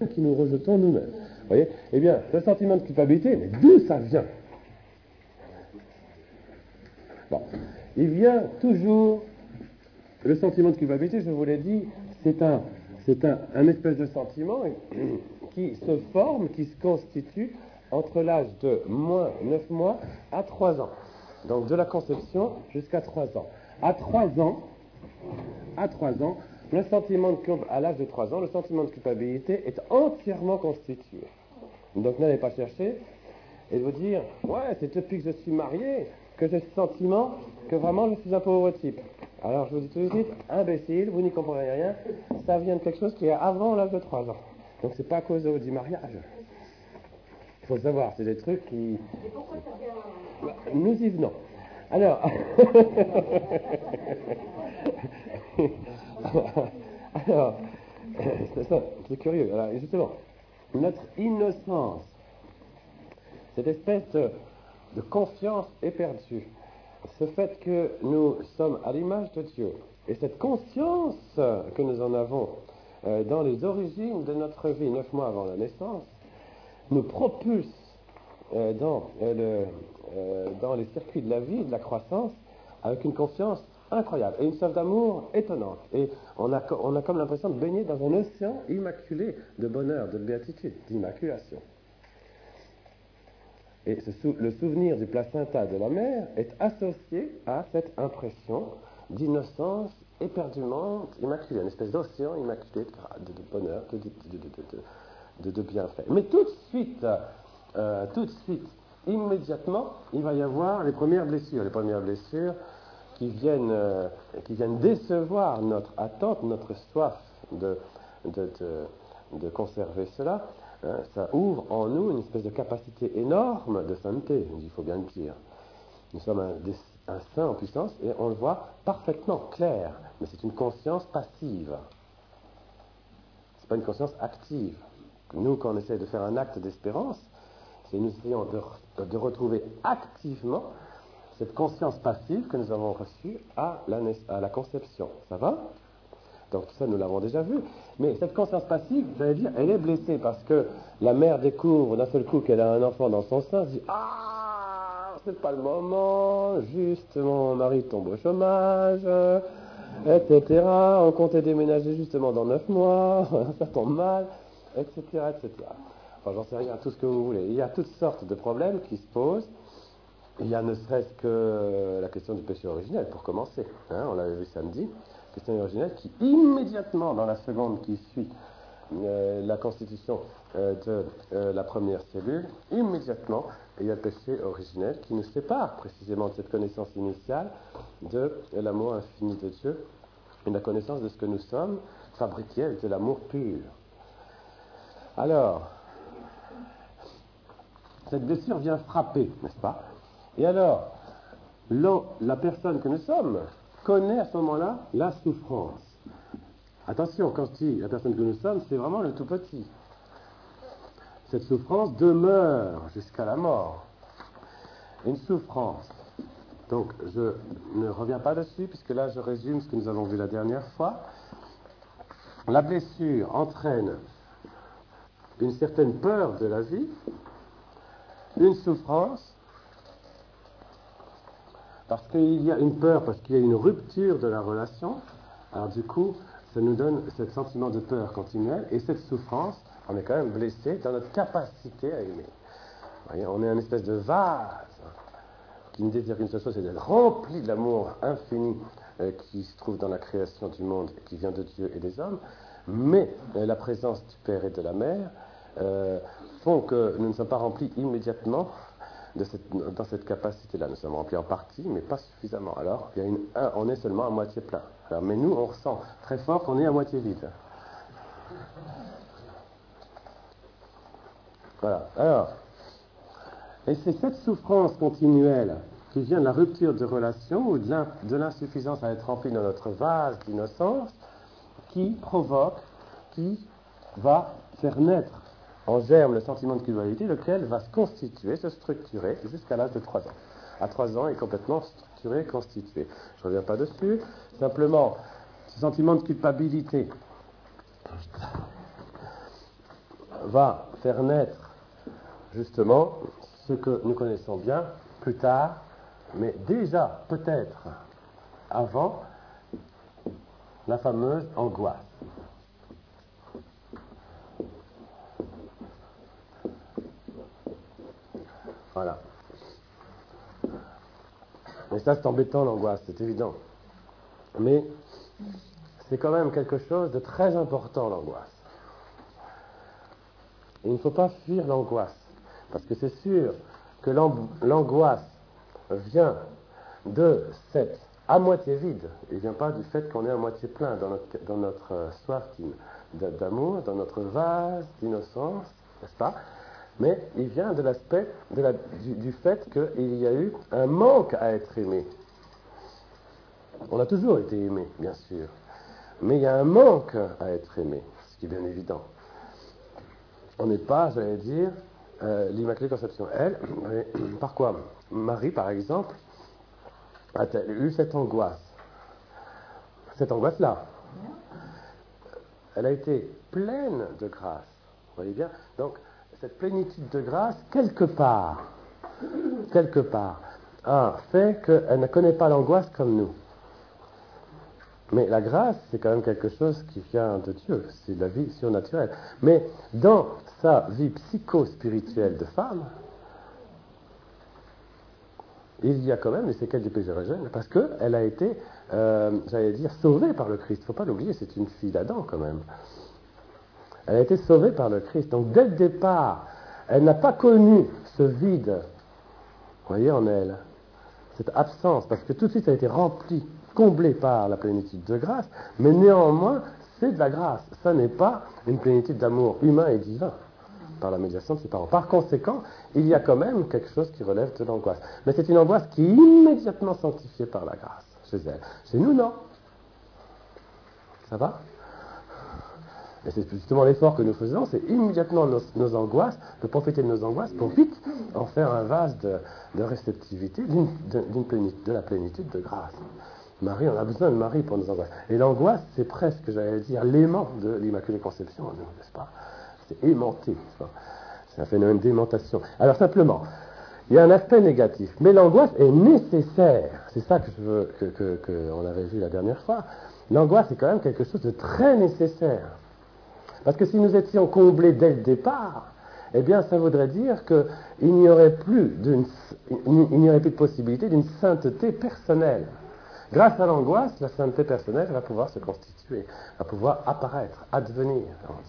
qui nous rejetons nous-mêmes. Vous voyez? Eh bien, ce sentiment de culpabilité, mais d'où ça vient? Bon. Il vient toujours, le sentiment de culpabilité, je vous l'ai dit, c'est un espèce de sentiment qui se forme, qui se constitue entre l'âge de moins 9 mois à 3 ans. Donc de la conception jusqu'à 3 ans. À 3 ans, le sentiment à l'âge de 3 ans, le sentiment de culpabilité est entièrement constitué. Donc n'allez pas chercher et vous dire, ouais, c'est depuis que je suis marié que j'ai ce sentiment que vraiment je suis un pauvre type. Alors je vous dis tout de suite, imbécile, vous n'y comprenez rien, ça vient de quelque chose qui est avant l'âge de 3 ans. Donc c'est pas à cause du mariage. Il faut savoir, c'est des trucs qui... Et pourquoi ça vient avant? Nous y venons. Alors, c'est curieux. Alors, justement, notre innocence, cette espèce de confiance éperdue, ce fait que nous sommes à l'image de Dieu, et cette conscience que nous en avons dans les origines de notre vie, 9 mois avant la naissance, nous propulse dans les circuits de la vie, de la croissance, avec une confiance incroyable et une soif d'amour étonnante. Et on a comme l'impression de baigner dans un océan immaculé de bonheur, de béatitude, d'immaculation. Et le souvenir du placenta de la mère est associé à cette impression d'innocence éperdument immaculée, une espèce d'océan immaculé de bonheur, de bienfait. Mais tout de suite, immédiatement, il va y avoir les premières blessures qui viennent décevoir notre attente, notre soif de conserver cela. Hein, ça ouvre en nous une espèce de capacité énorme de sainteté, il faut bien le dire. Nous sommes un saint en puissance et on le voit parfaitement clair, mais c'est une conscience passive. C'est pas une conscience active. Nous, quand on essaie de faire un acte d'espérance, c'est nous essayons de retrouver activement cette conscience passive que nous avons reçue à la conception. Ça va? Donc tout ça, nous l'avons déjà vu. Mais cette conscience passive, j'allais dire, elle est blessée parce que la mère découvre d'un seul coup qu'elle a un enfant dans son sein, se dit « Ah, c'est pas le moment, juste mon mari tombe au chômage, etc. On comptait déménager justement dans 9 mois, ça tombe mal, etc. etc. » Enfin, j'en sais rien, tout ce que vous voulez. Il y a toutes sortes de problèmes qui se posent. Il y a ne serait-ce que la question du péché originel, pour commencer. Hein, on l'avait vu samedi. Question originelle qui, immédiatement, dans la seconde qui suit la constitution de la première cellule, immédiatement, il y a le péché originel qui nous sépare précisément de cette connaissance initiale de l'amour infini de Dieu et de la connaissance de ce que nous sommes, fabriqués avec de l'amour pur. Alors, cette blessure vient frapper, n'est-ce pas? Et alors, la personne que nous sommes connaît à ce moment-là la souffrance. Attention, quand je dis la personne que nous sommes, c'est vraiment le tout petit. Cette souffrance demeure jusqu'à la mort. Une souffrance. Donc, je ne reviens pas dessus, puisque là, je résume ce que nous avons vu la dernière fois. La blessure entraîne une certaine peur de la vie, une souffrance, parce qu'il y a une peur, parce qu'il y a une rupture de la relation. Alors du coup, ça nous donne ce sentiment de peur continuelle, et cette souffrance, on est quand même blessé dans notre capacité à aimer. Vous voyez, on est un espèce de vase qui ne désire qu'une seule chose, c'est d'être rempli de l'amour infini qui se trouve dans la création du monde, qui vient de Dieu et des hommes, mais la présence du Père et de la Mère font que nous ne sommes pas remplis immédiatement dans cette capacité-là. Nous sommes remplis en partie, mais pas suffisamment. Alors, on est seulement à moitié plein. Alors, mais nous, on ressent très fort qu'on est à moitié vide. Voilà. Alors, et c'est cette souffrance continuelle qui vient de la rupture de relation ou de l'insuffisance à être rempli dans notre vase d'innocence qui provoque, qui va faire naître en germe le sentiment de culpabilité, lequel va se constituer, se structurer jusqu'à l'âge de 3 ans. À 3 ans, il est complètement structuré, constitué. Je ne reviens pas dessus. Simplement, ce sentiment de culpabilité va faire naître justement ce que nous connaissons bien plus tard, mais déjà peut-être avant la fameuse angoisse. Voilà. Et ça, c'est embêtant, l'angoisse, c'est évident. Mais c'est quand même quelque chose de très important, l'angoisse. Et il ne faut pas fuir l'angoisse, parce que c'est sûr que l'angoisse vient de cette à moitié vide. Il ne vient pas du fait qu'on est à moitié plein dans notre soif d'amour, dans notre vase d'innocence, n'est-ce pas? Mais il vient de l'aspect du fait qu'il y a eu un manque à être aimé. On a toujours été aimé, bien sûr, mais il y a un manque à être aimé, ce qui est bien évident. On n'est pas, j'allais dire, l'Immaculée Conception. Elle, par quoi Marie, par exemple, a-t-elle eu cette angoisse? Cette angoisse-là, elle a été pleine de grâce. Vous voyez bien? Donc, cette plénitude de grâce, quelque part, a fait qu'elle ne connaît pas l'angoisse comme nous. Mais la grâce, c'est quand même quelque chose qui vient de Dieu, c'est de la vie surnaturelle. Mais dans sa vie psycho-spirituelle de femme, il y a quand même les séquelles du péché originel, parce qu'elle a été, j'allais dire, sauvée par le Christ. Il ne faut pas l'oublier, c'est une fille d'Adam quand même. Elle a été sauvée par le Christ. Donc dès le départ, elle n'a pas connu ce vide, vous voyez, en elle, cette absence, parce que tout de suite elle a été remplie, comblée par la plénitude de grâce, mais néanmoins, c'est de la grâce. Ça n'est pas une plénitude d'amour humain et divin, par la médiation de ses parents. Par conséquent, il y a quand même quelque chose qui relève de l'angoisse. Mais c'est une angoisse qui est immédiatement sanctifiée par la grâce, chez elle. Chez nous, non. Ça va ? Et c'est justement l'effort que nous faisons, c'est immédiatement nos angoisses, de profiter de nos angoisses pour vite en faire un vase de réceptivité, de la plénitude de grâce. Marie, on a besoin de Marie pour nos angoisses. Et l'angoisse, c'est presque, j'allais dire, l'aimant de l'Immaculée Conception, n'est-ce pas? C'est aimanté, c'est un phénomène d'aimantation. Alors simplement, il y a un aspect négatif, mais l'angoisse est nécessaire. C'est ça que je veux qu'on avait vu la dernière fois. L'angoisse est quand même quelque chose de très nécessaire. Parce que si nous étions comblés dès le départ, eh bien ça voudrait dire qu'il n'y aurait plus de possibilité d'une sainteté personnelle. Grâce à l'angoisse, la sainteté personnelle va pouvoir se constituer, va pouvoir apparaître, advenir.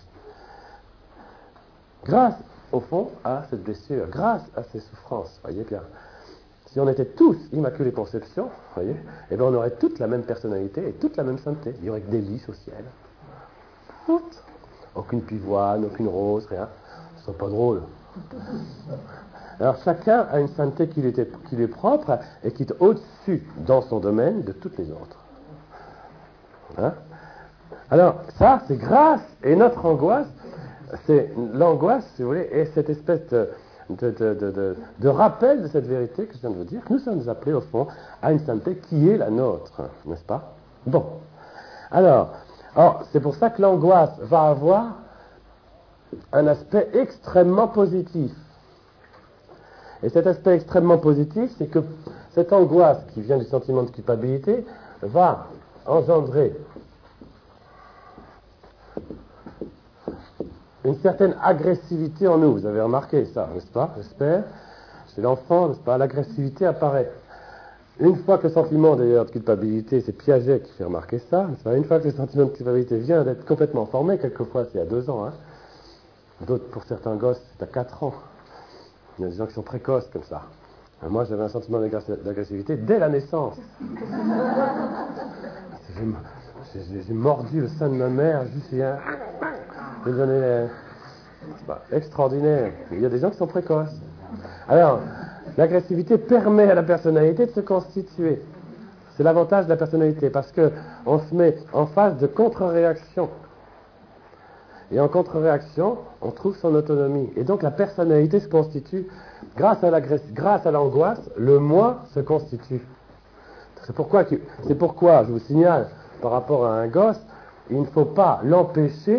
Grâce, au fond, à cette blessure, grâce à ces souffrances, voyez bien. Si on était tous Immaculée Conception, voyez, eh bien on aurait toute la même personnalité et toute la même sainteté. Il y aurait que des lys au ciel. Toutes. Aucune pivoine, aucune rose, rien. Ce serait pas drôle. Alors chacun a une sainteté qui lui est propre et qui est au-dessus, dans son domaine, de toutes les autres. Hein? Alors ça, c'est grâce, et notre angoisse, c'est l'angoisse, si vous voulez, et cette espèce de rappel de cette vérité que je viens de vous dire, que nous sommes appelés au fond à une sainteté qui est la nôtre, n'est-ce pas? Bon. Alors, c'est pour ça que l'angoisse va avoir un aspect extrêmement positif. Et cet aspect extrêmement positif, c'est que cette angoisse qui vient du sentiment de culpabilité va engendrer une certaine agressivité en nous. Vous avez remarqué ça, n'est-ce pas? J'espère. Chez l'enfant, n'est-ce pas? L'agressivité apparaît. Une fois que le sentiment d'ailleurs de culpabilité, c'est Piaget qui fait remarquer ça, n'est-ce pas? Une fois que le sentiment de culpabilité vient d'être complètement formé, quelquefois c'est à 2 ans, hein. D'autres, pour certains gosses, c'est à 4 ans. Il y a des gens qui sont précoces comme ça. Moi, j'avais un sentiment d'agressivité dès la naissance. J'ai mordu le sein de ma mère, juste hier. J'ai donné extraordinaire. Il y a des gens qui sont précoces. Alors, l'agressivité permet à la personnalité de se constituer. C'est l'avantage de la personnalité, parce qu'on se met en phase de contre-réaction. Et en contre-réaction, on trouve son autonomie. Et donc la personnalité se constitue, grâce à l'angoisse, le moi se constitue. C'est pourquoi, je vous signale, par rapport à un gosse, il ne faut pas l'empêcher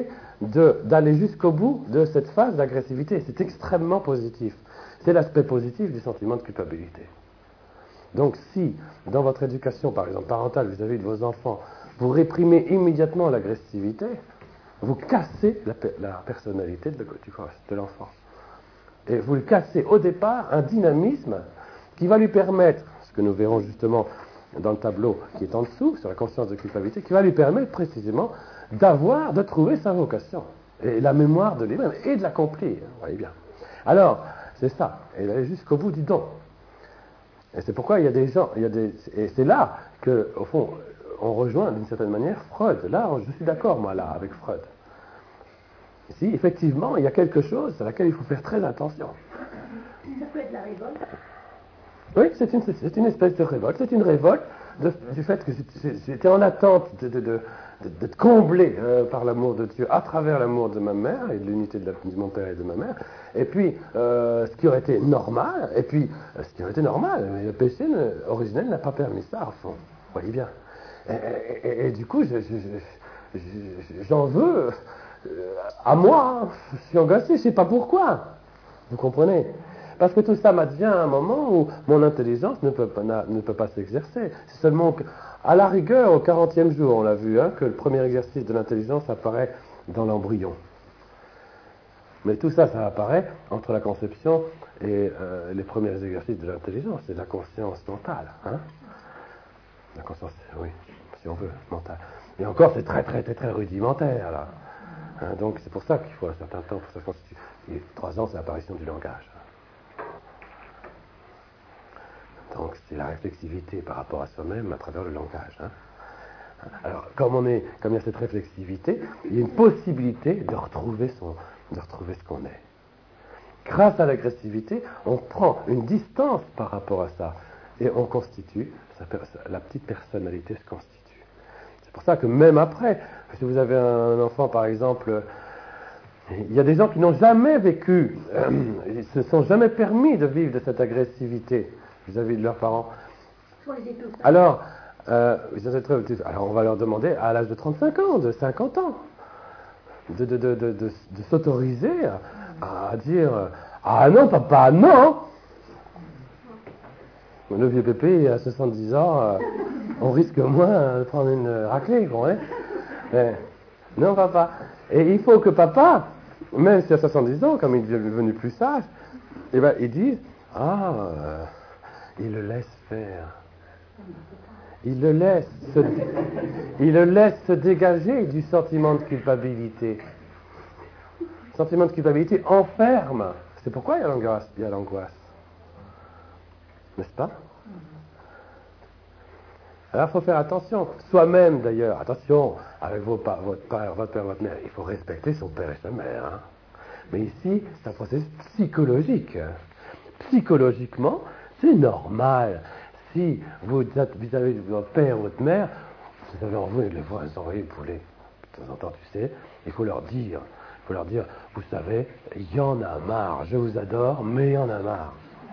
d'aller jusqu'au bout de cette phase d'agressivité. C'est extrêmement positif. C'est l'aspect positif du sentiment de culpabilité. Donc si, dans votre éducation, par exemple, parentale vis-à-vis de vos enfants, vous réprimez immédiatement l'agressivité, vous cassez la personnalité de l'enfant. Et vous le cassez au départ un dynamisme qui va lui permettre, ce que nous verrons justement dans le tableau qui est en dessous, sur la conscience de culpabilité, qui va lui permettre précisément de trouver sa vocation, et la mémoire de lui-même, et de l'accomplir, vous voyez bien. Alors, c'est ça, et d'aller jusqu'au bout du don. Et c'est pourquoi il y a des gens, et c'est là que, au fond, on rejoint d'une certaine manière Freud. Là, je suis d'accord, moi, là, avec Freud. Ici, effectivement, il y a quelque chose à laquelle il faut faire très attention. Ça peut être la révolte. Oui, c'est une espèce de révolte. C'est une révolte du fait que j'étais en attente d'être comblé par l'amour de Dieu à travers l'amour de ma mère et de l'unité de mon père et de ma mère. Et puis, ce qui aurait été normal, mais le péché originel n'a pas permis ça, au fond. Vous voyez bien. Et du coup, j'en veux à moi. Je suis angoissé, je ne sais pas pourquoi. Vous comprenez ? Parce que tout ça m'advient à un moment où mon intelligence ne peut pas s'exercer. C'est seulement à la rigueur, au 40e jour, on l'a vu, que le premier exercice de l'intelligence apparaît dans l'embryon. Mais tout ça, ça apparaît entre la conception et les premiers exercices de l'intelligence. C'est la conscience mentale. La conscience, oui, si on veut, mentale. Et encore, c'est très, très, très, très rudimentaire, là. Donc c'est pour ça qu'il faut un certain temps pour ça se constituer. Et 3 ans, c'est l'apparition du langage. Donc c'est la réflexivité par rapport à soi-même à travers le langage. Alors comme il y a cette réflexivité, il y a une possibilité de retrouver ce qu'on est. Grâce à l'agressivité, on prend une distance par rapport à ça et on constitue, la petite personnalité se constitue. C'est pour ça que même après, si vous avez un enfant par exemple, il y a des gens qui n'ont jamais vécu, ils ne se sont jamais permis de vivre de cette agressivité vis-à-vis de leurs parents. Alors, on va leur demander à l'âge de 35 ans, de 50 ans, de s'autoriser à dire « Ah non, papa, non !» Le vieux pépé, à 70 ans, on risque moins de prendre une raclée, vous comprenez ? Non, papa. Et il faut que papa, même si à 70 ans, comme il est devenu plus sage, il dise « Ah, il le laisse faire. » Il le laisse se dégager du sentiment de culpabilité. Le sentiment de culpabilité enferme. C'est pourquoi il y a l'angoisse. N'est-ce pas ? Alors il faut faire attention. Soi-même d'ailleurs, attention, avec votre père, votre mère, il faut respecter son père et sa mère. Mais ici, c'est un processus psychologique. Psychologiquement, c'est normal. Si vous êtes vis-à-vis de votre père ou votre mère, vous avez envie de les voir, les envoyer poulet. De temps en temps, tu sais, il faut leur dire, vous savez, il y en a marre, je vous adore, mais il y en a marre.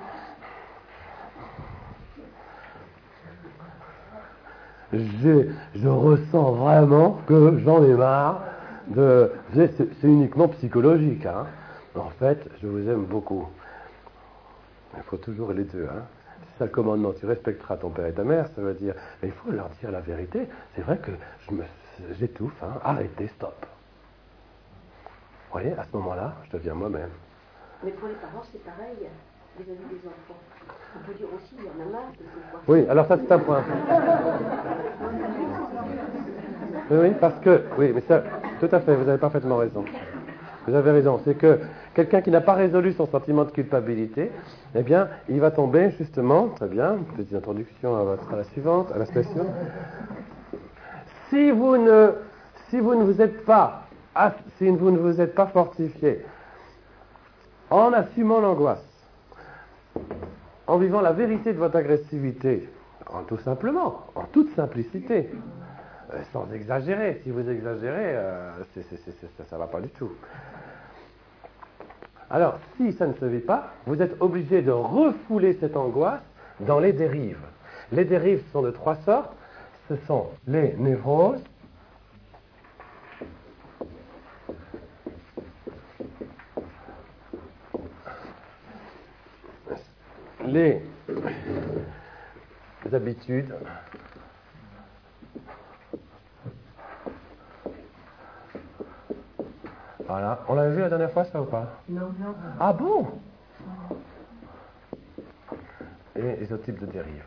Je ressens vraiment que j'en ai marre c'est uniquement psychologique. En fait, je vous aime beaucoup. Il faut toujours les deux. C'est ça le commandement. Tu respecteras ton père et ta mère, ça veut dire. Mais il faut leur dire la vérité. C'est vrai que j'étouffe. Arrêtez, stop. Vous voyez, à ce moment-là, je deviens moi-même. Mais pour les parents, c'est pareil, vis-à-vis des enfants. On peut dire aussi, il y en a marre quelquefois. Oui, alors ça, c'est un point. Oui, parce que, oui, mais ça, tout à fait, vous avez parfaitement raison. Vous avez raison, c'est que quelqu'un qui n'a pas résolu son sentiment de culpabilité, eh bien, il va tomber justement, très bien, petite introduction à la suivante, à l'aspect suivant. Si vous ne vous êtes pas fortifié en assumant l'angoisse, en vivant la vérité de votre agressivité, tout simplement, en toute simplicité, sans exagérer. Si vous exagérez, ça ne va pas du tout. Alors, si ça ne se vit pas, vous êtes obligé de refouler cette angoisse dans les dérives. Les dérives sont de 3 sortes. Ce sont les névroses, les habitudes voilà. On l'avait vu la dernière fois, ça ou pas? Non. Ah bon? Et les autres types de dérives.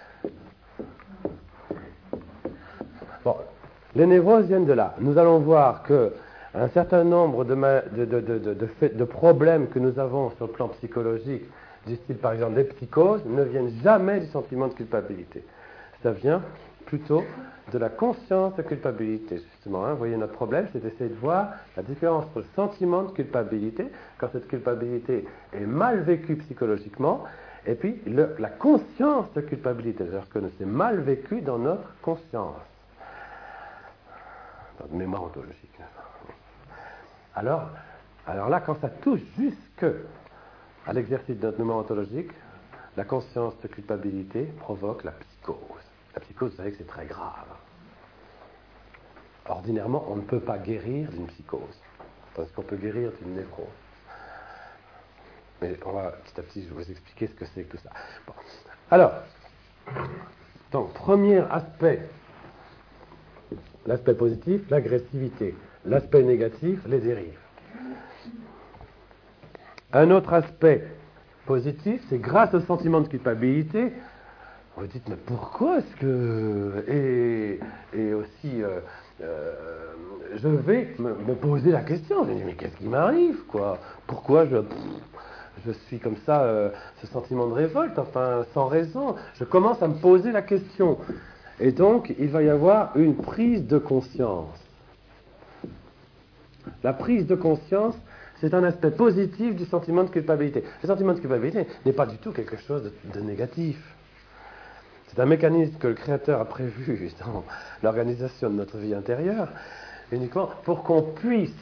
Bon, les névroses viennent de là. Nous allons voir que un certain nombre de problèmes que nous avons sur le plan psychologique, du style par exemple des psychoses, ne viennent jamais du sentiment de culpabilité. Ça vient plutôt de la conscience de culpabilité, justement. Vous voyez, notre problème, c'est d'essayer de voir la différence entre le sentiment de culpabilité, quand cette culpabilité est mal vécue psychologiquement, et puis la conscience de culpabilité, lorsque c'est mal vécu dans notre conscience, dans notre mémoire ontologique. Alors là, quand ça touche jusque à l'exercice de notre mémoire ontologique, la conscience de culpabilité provoque la psychose. La psychose, vous savez que c'est très grave. Ordinairement, on ne peut pas guérir d'une psychose, parce qu'on peut guérir d'une névrose. Mais on va petit à petit, je vais vous expliquer ce que c'est que tout ça. Bon. Alors, donc, premier aspect, l'aspect positif, l'agressivité. L'aspect négatif, les dérives. Un autre aspect positif, c'est grâce au sentiment de culpabilité, vous dites, mais pourquoi est-ce que... Et aussi, je vais me poser la question, je me dis, mais qu'est-ce qui m'arrive, quoi? Pourquoi je suis comme ça, ce sentiment de révolte, enfin, sans raison. Je commence à me poser la question. Et donc, il va y avoir une prise de conscience. La prise de conscience, c'est un aspect positif du sentiment de culpabilité. Le sentiment de culpabilité n'est pas du tout quelque chose de négatif. C'est un mécanisme que le Créateur a prévu dans l'organisation de notre vie intérieure, uniquement pour qu'on puisse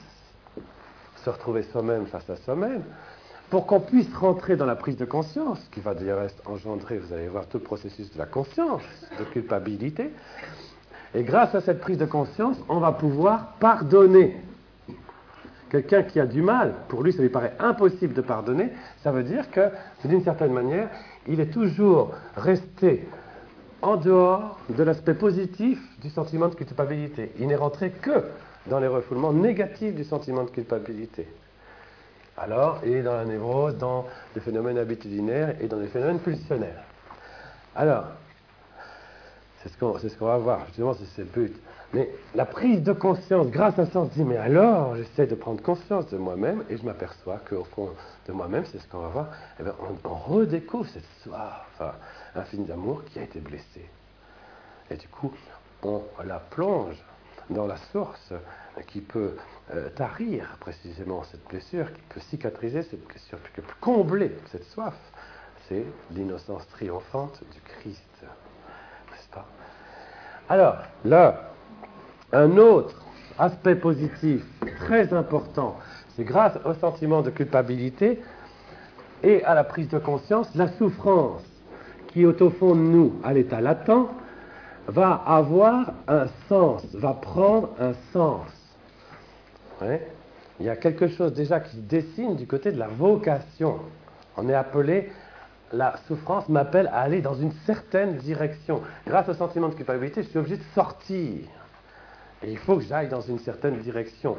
se retrouver soi-même face à soi-même, pour qu'on puisse rentrer dans la prise de conscience, qui va d'ailleurs engendrer, vous allez voir, tout le processus de la conscience, de culpabilité. Et grâce à cette prise de conscience, on va pouvoir pardonner. Quelqu'un qui a du mal, pour lui ça lui paraît impossible de pardonner, ça veut dire que, d'une certaine manière, il est toujours resté en dehors de l'aspect positif du sentiment de culpabilité. Il n'est rentré que dans les refoulements négatifs du sentiment de culpabilité. Alors, et dans la névrose, dans les phénomènes habitudinaires et dans les phénomènes pulsionnaires. Alors, c'est ce qu'on va voir, justement, c'est le but. Mais la prise de conscience, grâce à ça, on se dit, mais alors, j'essaie de prendre conscience de moi-même et je m'aperçois qu'au fond de moi-même, c'est ce qu'on va voir, eh bien, on redécouvre cette soif infinie d'amour qui a été blessée. Et du coup, on la plonge dans la source qui peut tarir précisément cette blessure, qui peut cicatriser cette blessure, qui peut combler cette soif. C'est l'innocence triomphante du Christ. N'est-ce pas? Alors, là, un autre aspect positif très important, c'est grâce au sentiment de culpabilité et à la prise de conscience, la souffrance qui est au fond de nous, à l'état latent, va avoir un sens, va prendre un sens. Ouais. Il y a quelque chose déjà qui se dessine du côté de la vocation. On est appelé, la souffrance m'appelle à aller dans une certaine direction. Grâce au sentiment de culpabilité, je suis obligé de sortir. Et il faut que j'aille dans une certaine direction.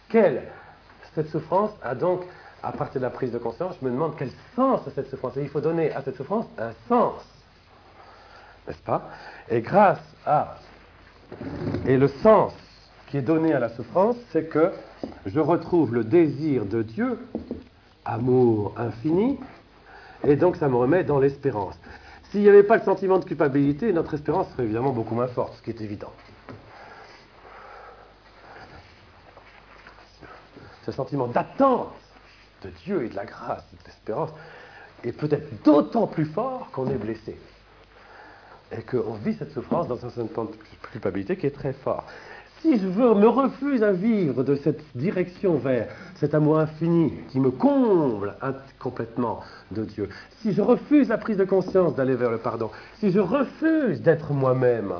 Cette souffrance a donc, à partir de la prise de conscience, je me demande quel sens a cette souffrance. Et il faut donner à cette souffrance un sens. N'est-ce pas? Et grâce à... Et le sens qui est donné à la souffrance, c'est que je retrouve le désir de Dieu, amour infini, et donc ça me remet dans l'espérance. S'il n'y avait pas le sentiment de culpabilité, notre espérance serait évidemment beaucoup moins forte, ce qui est évident. Ce sentiment d'attente de Dieu et de la grâce, de l'espérance, est peut-être d'autant plus fort qu'on est blessé. Et qu'on vit cette souffrance dans un sentiment de culpabilité qui est très fort. Si je me refuse à vivre de cette direction vers cet amour infini qui me comble complètement de Dieu, si je refuse la prise de conscience d'aller vers le pardon, si je refuse d'être moi-même,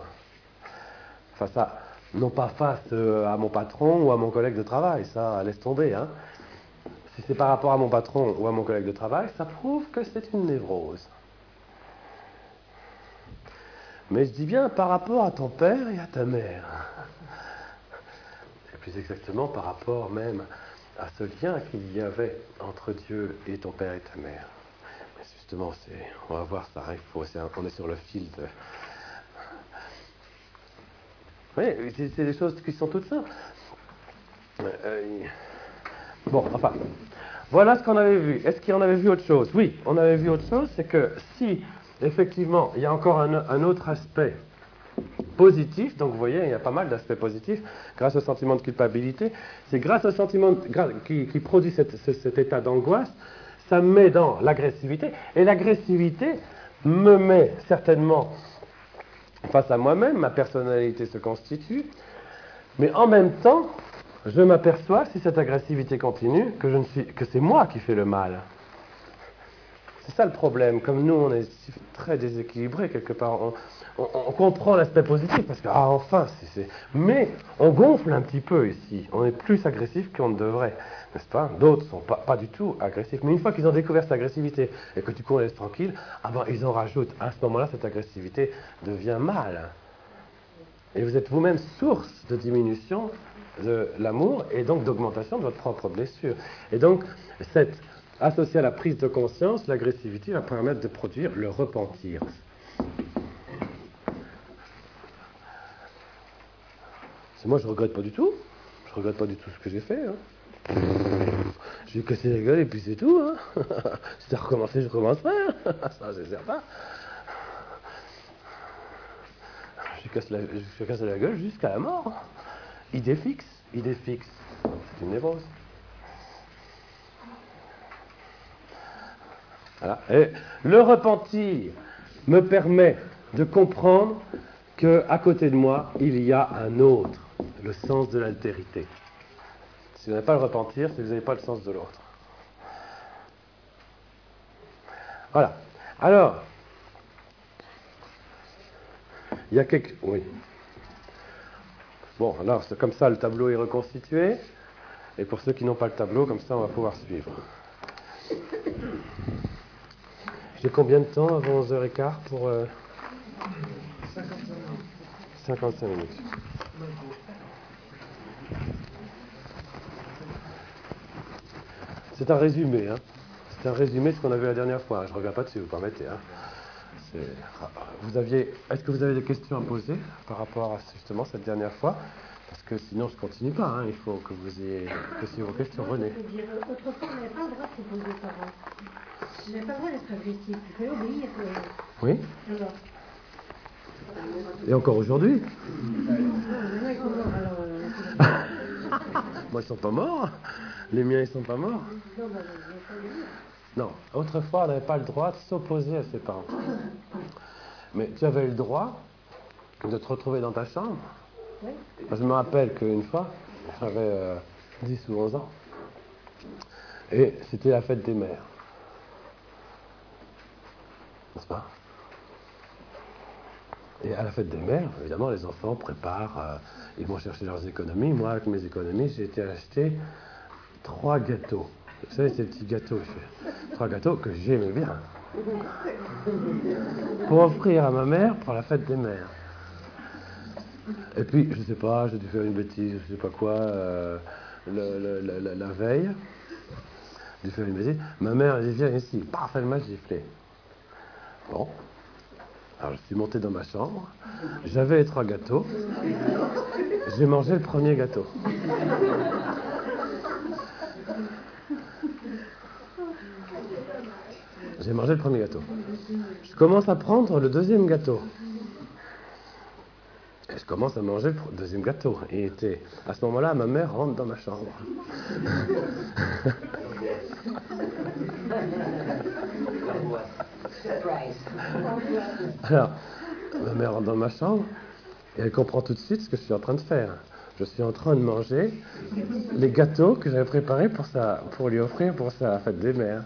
non pas face à mon patron ou à mon collègue de travail, ça laisse tomber, hein. Si c'est par rapport à mon patron ou à mon collègue de travail, ça prouve que c'est une névrose. Mais je dis bien par rapport à ton père et à ta mère. Et plus exactement par rapport même à ce lien qu'il y avait entre Dieu et ton père et ta mère. Mais justement, on va voir ça, on est sur le fil de... Oui, c'est des choses qui sont toutes simples. Bon, enfin, voilà ce qu'on avait vu. Est-ce qu'on avait vu autre chose? Oui, on avait vu autre chose, c'est que si, effectivement, il y a encore un autre aspect positif, donc vous voyez, il y a pas mal d'aspects positifs, grâce au sentiment de culpabilité, c'est grâce au sentiment qui produit cet état d'angoisse, ça me met dans l'agressivité, et l'agressivité me met certainement face à moi-même, ma personnalité se constitue, mais en même temps, je m'aperçois, si cette agressivité continue, que c'est moi qui fais le mal. C'est ça le problème. Comme nous, on est très déséquilibrés quelque part. On comprend l'aspect positif parce que, enfin, mais on gonfle un petit peu ici. On est plus agressif qu'on ne devrait, n'est-ce pas? D'autres ne sont pas du tout agressifs. Mais une fois qu'ils ont découvert cette agressivité et que du coup on laisse tranquille, ils en rajoutent. À ce moment-là, cette agressivité devient mal. Et vous êtes vous-même source de diminution de l'amour et donc d'augmentation de votre propre blessure. Et donc, associé à la prise de conscience, l'agressivité va permettre de produire le repentir. Moi, je ne regrette pas du tout. Je ne regrette pas du tout ce que j'ai fait. J'ai cassé la gueule et puis c'est tout. Si ça recommençait, je recommencerai. Ça, c'est certain. Je casse la gueule jusqu'à la mort. Idée fixe. C'est une névrose. Voilà. Et le repentir me permet de comprendre qu'à côté de moi, il y a un autre, le sens de l'altérité. Si vous n'avez pas le repentir, c'est que vous n'avez pas le sens de l'autre. Voilà. Alors, il y a quelques... Oui. Bon, alors, c'est comme ça, le tableau est reconstitué. Et pour ceux qui n'ont pas le tableau, comme ça, on va pouvoir suivre. J'ai combien de temps avant 11h15 pour... 55 minutes. C'est un résumé, hein. C'est un résumé de ce qu'on a vu la dernière fois. Je ne reviens pas dessus, vous permettez. Hein. Est-ce que vous avez des questions à poser par rapport à justement cette dernière fois? Parce que sinon je ne continue pas. Hein. Il faut que vous ayez vos questions. René. Je peux dire, autrefois, on n'avait pas le droit de s'opposer aux parents. On n'avait pas le droit d'être agressif. Il fallait obéir. Oui. Alors. Et encore aujourd'hui. Maintenant, ils sont morts. Moi, ils sont pas morts. Les miens, ils sont pas morts. Non, autrefois, on n'avait pas le droit de s'opposer à ses parents. Mais tu avais le droit de te retrouver dans ta chambre. Oui. Je me rappelle qu'une fois, j'avais 10 ou 11 ans, et c'était la fête des mères. N'est-ce pas? Et à la fête des mères, évidemment, les enfants préparent, ils vont chercher leurs économies. Moi, avec mes économies, j'ai été acheter 3 gâteaux. Vous savez, ces petits gâteaux, 3 gâteaux que j'aimais bien. Pour offrir à ma mère pour la fête des mères. Et puis, je sais pas, j'ai dû faire une bêtise, je sais pas quoi, la veille. J'ai dû faire une bêtise. Ma mère, elle dit, viens ici. Paf, elle m'a giflé. Bon. Alors, je suis monté dans ma chambre. J'avais les 3 gâteaux. J'ai mangé le premier gâteau. J'ai mangé le premier gâteau. Je commence à prendre le deuxième gâteau. Et je commence à manger le deuxième gâteau. Et à ce moment-là, ma mère rentre dans ma chambre. Alors, ma mère rentre dans ma chambre et elle comprend tout de suite ce que je suis en train de faire. Je suis en train de manger les gâteaux que j'avais préparés pour lui offrir pour sa fête des mères.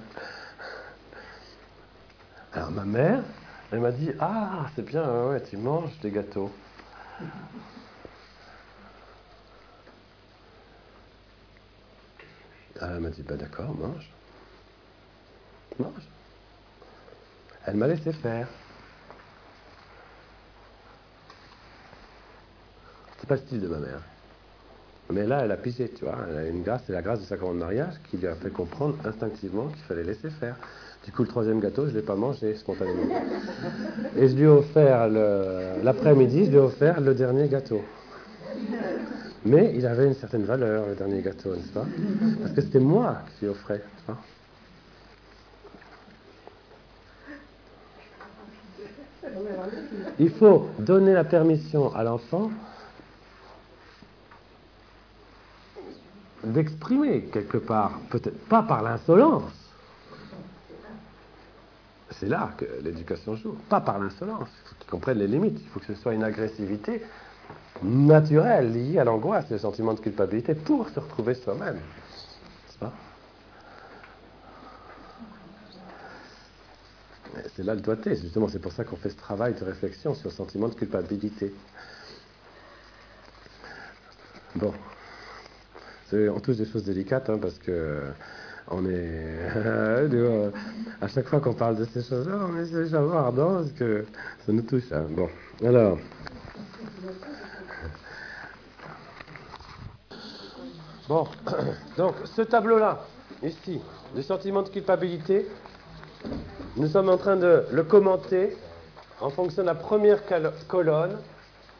Alors ma mère, elle m'a dit, c'est bien, ouais, tu manges des gâteaux. Alors elle m'a dit, d'accord, mange. Mange. Elle m'a laissé faire. C'est pas le style de ma mère. Mais là, elle a pigé, tu vois. Elle a une grâce, c'est la grâce du sacrement de mariage qui lui a fait comprendre instinctivement qu'il fallait laisser faire. Du coup, le troisième gâteau, je ne l'ai pas mangé spontanément. Et je lui ai offert, l'après-midi, je lui ai offert le dernier gâteau. Mais il avait une certaine valeur, le dernier gâteau, n'est-ce pas? Parce que c'était moi qui lui offrais, tu vois. Il faut donner la permission à l'enfant d'exprimer quelque part, peut-être pas par l'insolence. C'est là que l'éducation joue, pas par l'insolence. Il faut qu'ils comprennent les limites. Il faut que ce soit une agressivité naturelle liée à l'angoisse, le sentiment de culpabilité pour se retrouver soi-même. N'est-ce pas? C'est là le doigté. Justement, c'est pour ça qu'on fait ce travail de réflexion sur le sentiment de culpabilité. Bon. On touche des choses délicates, hein, parce que on est à chaque fois qu'on parle de ces choses-là, on est déjà ardent parce que ça nous touche. Hein. Bon, alors. Bon, donc ce tableau-là, ici, du sentiment de culpabilité, nous sommes en train de le commenter en fonction de la première colonne. Voyez ?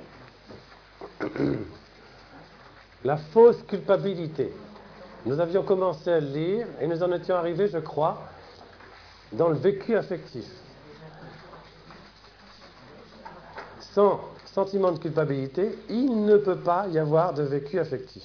La fausse culpabilité. Nous avions commencé à le lire et nous en étions arrivés, je crois, dans le vécu affectif. Sans sentiment de culpabilité, il ne peut pas y avoir de vécu affectif.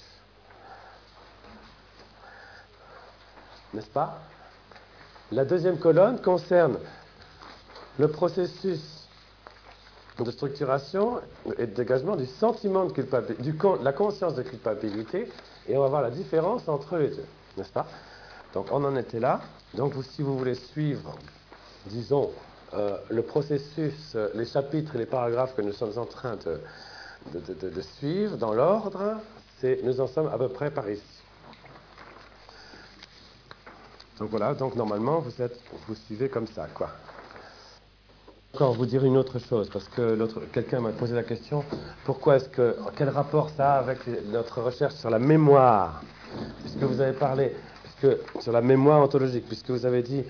N'est-ce pas? La deuxième colonne concerne le processus de structuration et de dégagement du sentiment de culpabilité, de la conscience de culpabilité, et on va voir la différence entre les deux, n'est-ce pas? Donc on en était là. Donc si vous voulez suivre, disons, le processus, les chapitres et les paragraphes que nous sommes en train de suivre dans l'ordre, nous en sommes à peu près par ici. Donc voilà, donc normalement vous suivez comme ça, quoi. Encore vous dire une autre chose, parce que quelqu'un m'a posé la question, quel rapport ça a avec notre recherche sur la mémoire, puisque vous avez parlé, sur la mémoire ontologique, puisque vous avez dit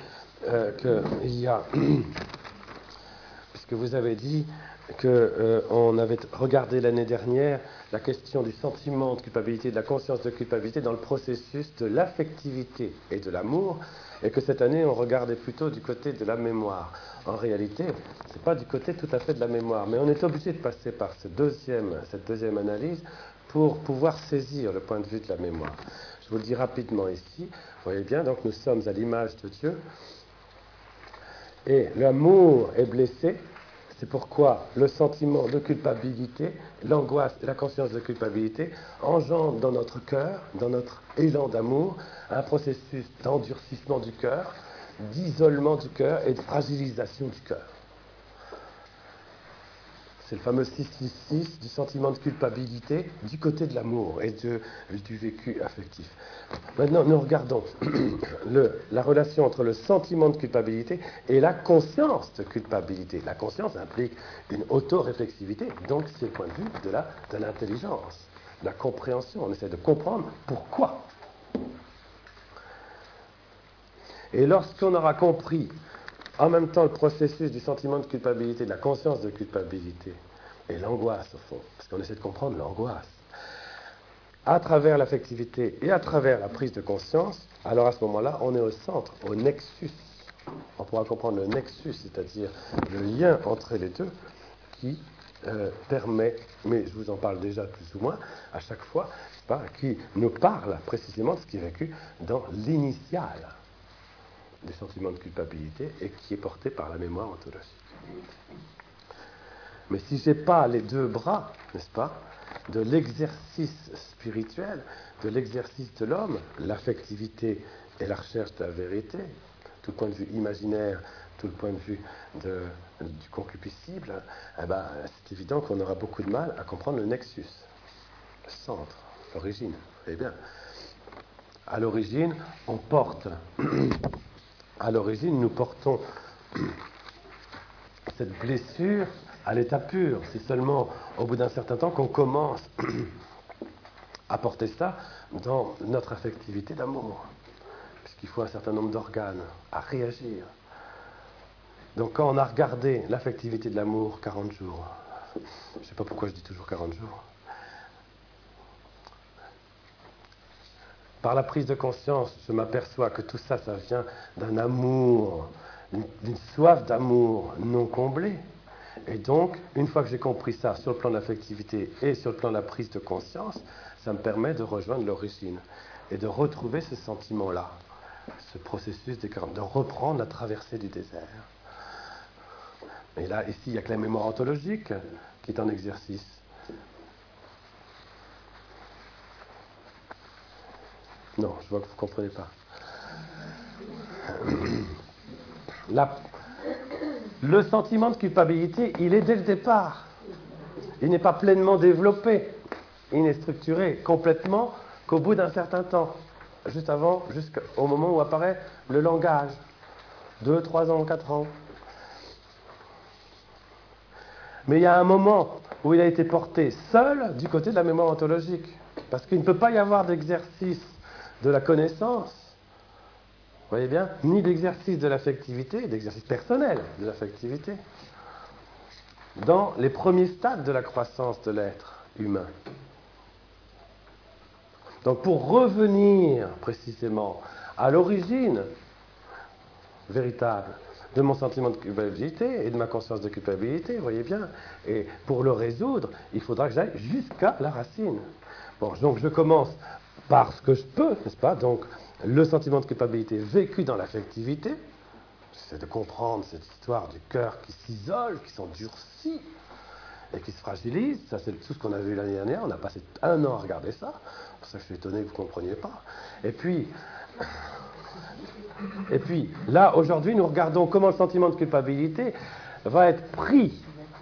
puisque vous avez dit qu'on avait regardé l'année dernière la question du sentiment de culpabilité, de la conscience de culpabilité dans le processus de l'affectivité et de l'amour, et que cette année on regardait plutôt du côté de la mémoire. En réalité, ce n'est pas du côté tout à fait de la mémoire, mais on est obligé de passer par cette deuxième analyse pour pouvoir saisir le point de vue de la mémoire. Je vous le dis rapidement ici. Vous voyez bien, donc nous sommes à l'image de Dieu, et l'amour est blessé. C'est pourquoi le sentiment de culpabilité, l'angoisse et la conscience de culpabilité engendrent dans notre cœur, dans notre élan d'amour, un processus d'endurcissement du cœur, d'isolement du cœur et de fragilisation du cœur. C'est le fameux 666 du sentiment de culpabilité du côté de l'amour et du vécu affectif. Maintenant, nous regardons la relation entre le sentiment de culpabilité et la conscience de culpabilité. La conscience implique une auto-réflexivité, donc c'est le point de vue de l'intelligence, de la compréhension. On essaie de comprendre pourquoi. Et lorsqu'on aura compris en même temps le processus du sentiment de culpabilité, de la conscience de culpabilité, et l'angoisse au fond, parce qu'on essaie de comprendre l'angoisse, à travers l'affectivité et à travers la prise de conscience, alors à ce moment-là, on est au centre, au nexus. On pourra comprendre le nexus, c'est-à-dire le lien entre les deux qui permet, mais je vous en parle déjà plus ou moins à chaque fois, qui nous parle précisément de ce qui est vécu dans l'initiale des sentiments de culpabilité et qui est porté par la mémoire ontologique. Mais si je n'ai pas les deux bras, n'est-ce pas, de l'exercice spirituel, de l'exercice de l'homme, l'affectivité et la recherche de la vérité, tout le point de vue imaginaire, tout le point de vue du concupiscible, c'est évident qu'on aura beaucoup de mal à comprendre le nexus, le centre, l'origine. Vous voyez bien. À l'origine, nous portons cette blessure à l'état pur. C'est seulement au bout d'un certain temps qu'on commence à porter ça dans notre affectivité d'amour. Puisqu'il faut un certain nombre d'organes à réagir. Donc quand on a regardé l'affectivité de l'amour 40 jours, je ne sais pas pourquoi je dis toujours 40 jours, par la prise de conscience, je m'aperçois que tout ça, ça vient d'un amour, d'une soif d'amour non comblée. Et donc, une fois que j'ai compris ça sur le plan de l'affectivité et sur le plan de la prise de conscience, ça me permet de rejoindre l'origine et de retrouver ce sentiment-là, ce processus de reprendre la traversée du désert. Et là, ici, il n'y a que la mémoire ontologique qui est en exercice. Non, je vois que vous ne comprenez pas. Le sentiment de culpabilité, il est dès le départ. Il n'est pas pleinement développé. Il n'est structuré complètement qu'au bout d'un certain temps. Juste avant, jusqu'au moment où apparaît le langage. 2, 3 ans, 4 ans. Mais il y a un moment où il a été porté seul du côté de la mémoire ontologique. Parce qu'il ne peut pas y avoir d'exercice de la connaissance, vous voyez bien, ni d'exercice de l'affectivité, d'exercice personnel de l'affectivité, dans les premiers stades de la croissance de l'être humain. Donc pour revenir précisément à l'origine véritable de mon sentiment de culpabilité et de ma conscience de culpabilité, vous voyez bien, et pour le résoudre, il faudra que j'aille jusqu'à la racine. Bon, donc je commence par ce que je peux, n'est-ce pas? Donc, le sentiment de culpabilité vécu dans l'affectivité, c'est de comprendre cette histoire du cœur qui s'isole, qui s'endurcit et qui se fragilise. Ça, c'est tout ce qu'on a vu l'année dernière. On a passé 1 an à regarder ça. C'est pour ça que je suis étonné que vous ne compreniez pas. Et puis, là, aujourd'hui, nous regardons comment le sentiment de culpabilité va être pris,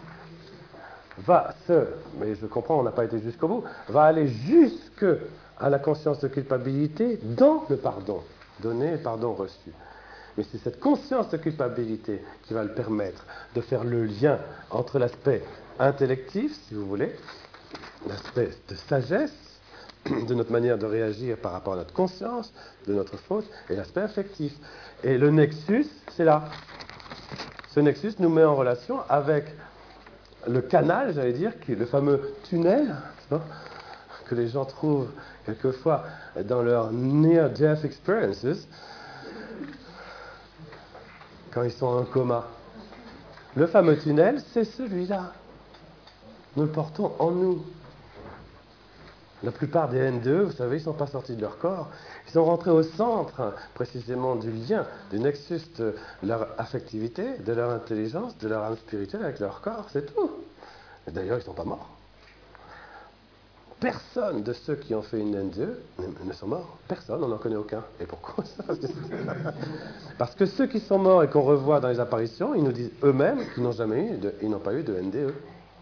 mais je comprends, on n'a pas été jusqu'au bout, va aller jusque à la conscience de culpabilité dans le pardon donné et pardon reçu. Mais c'est cette conscience de culpabilité qui va le permettre de faire le lien entre l'aspect intellectif, si vous voulez, l'aspect de sagesse, de notre manière de réagir par rapport à notre conscience, de notre faute, et l'aspect affectif. Et le nexus, c'est là. Ce nexus nous met en relation avec le canal, j'allais dire, qui est le fameux tunnel, que les gens trouvent quelquefois dans leurs near-death experiences, quand ils sont en coma. Le fameux tunnel, c'est celui-là. Nous le portons en nous. La plupart des N2, vous savez, ils ne sont pas sortis de leur corps. Ils sont rentrés au centre, précisément, du lien, du nexus de leur affectivité, de leur intelligence, de leur âme spirituelle avec leur corps, c'est tout. Et d'ailleurs, ils ne sont pas morts. Personne de ceux qui ont fait une N2 ne sont morts. Personne, on n'en connaît aucun. Et pourquoi ça? Parce que ceux qui sont morts et qu'on revoit dans les apparitions, ils nous disent eux-mêmes qu'ils n'ont jamais eu, ils n'ont pas eu de NDE.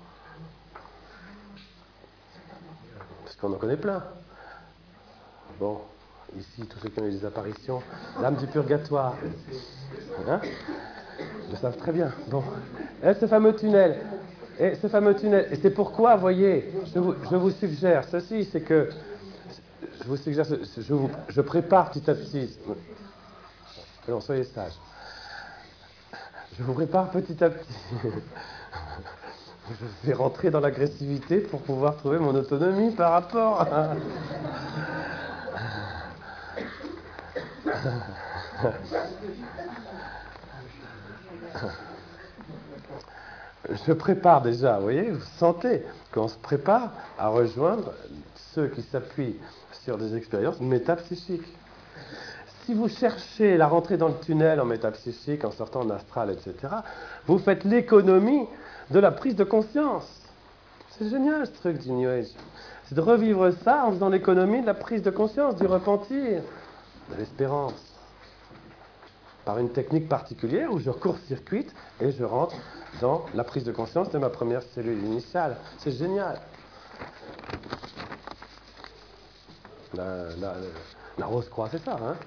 Parce qu'on en connaît plein. Bon, ici, tous ceux qui ont eu des apparitions, l'âme du purgatoire, hein, le savent très bien. Bon, et ce fameux tunnel. Et c'est pourquoi, voyez, je vous suggère ceci, c'est que, je prépare petit à petit, non, soyez sages, je vous prépare petit à petit, je vais rentrer dans l'agressivité pour pouvoir trouver mon autonomie par rapport à... Je prépare déjà, vous voyez, vous sentez qu'on se prépare à rejoindre ceux qui s'appuient sur des expériences métapsychiques. Si vous cherchez la rentrée dans le tunnel en métapsychique, en sortant en astral, etc., vous faites l'économie de la prise de conscience. C'est génial ce truc du New Age. C'est de revivre ça en faisant l'économie de la prise de conscience, du repentir, de l'espérance. Par une technique particulière où je court-circuite et je rentre dans la prise de conscience de ma première cellule initiale. C'est génial. La rose-croix, c'est ça, hein?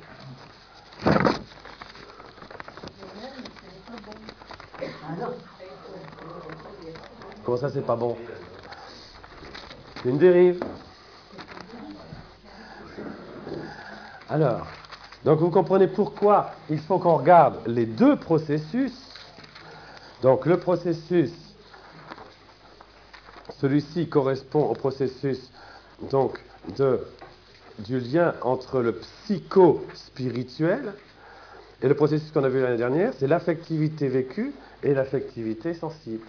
Comment ça, c'est pas bon? C'est une dérive. Alors, donc vous comprenez pourquoi il faut qu'on regarde les deux processus. Donc le processus, celui-ci correspond au processus donc, du lien entre le psycho-spirituel et le processus qu'on a vu l'année dernière, c'est l'affectivité vécue et l'affectivité sensible.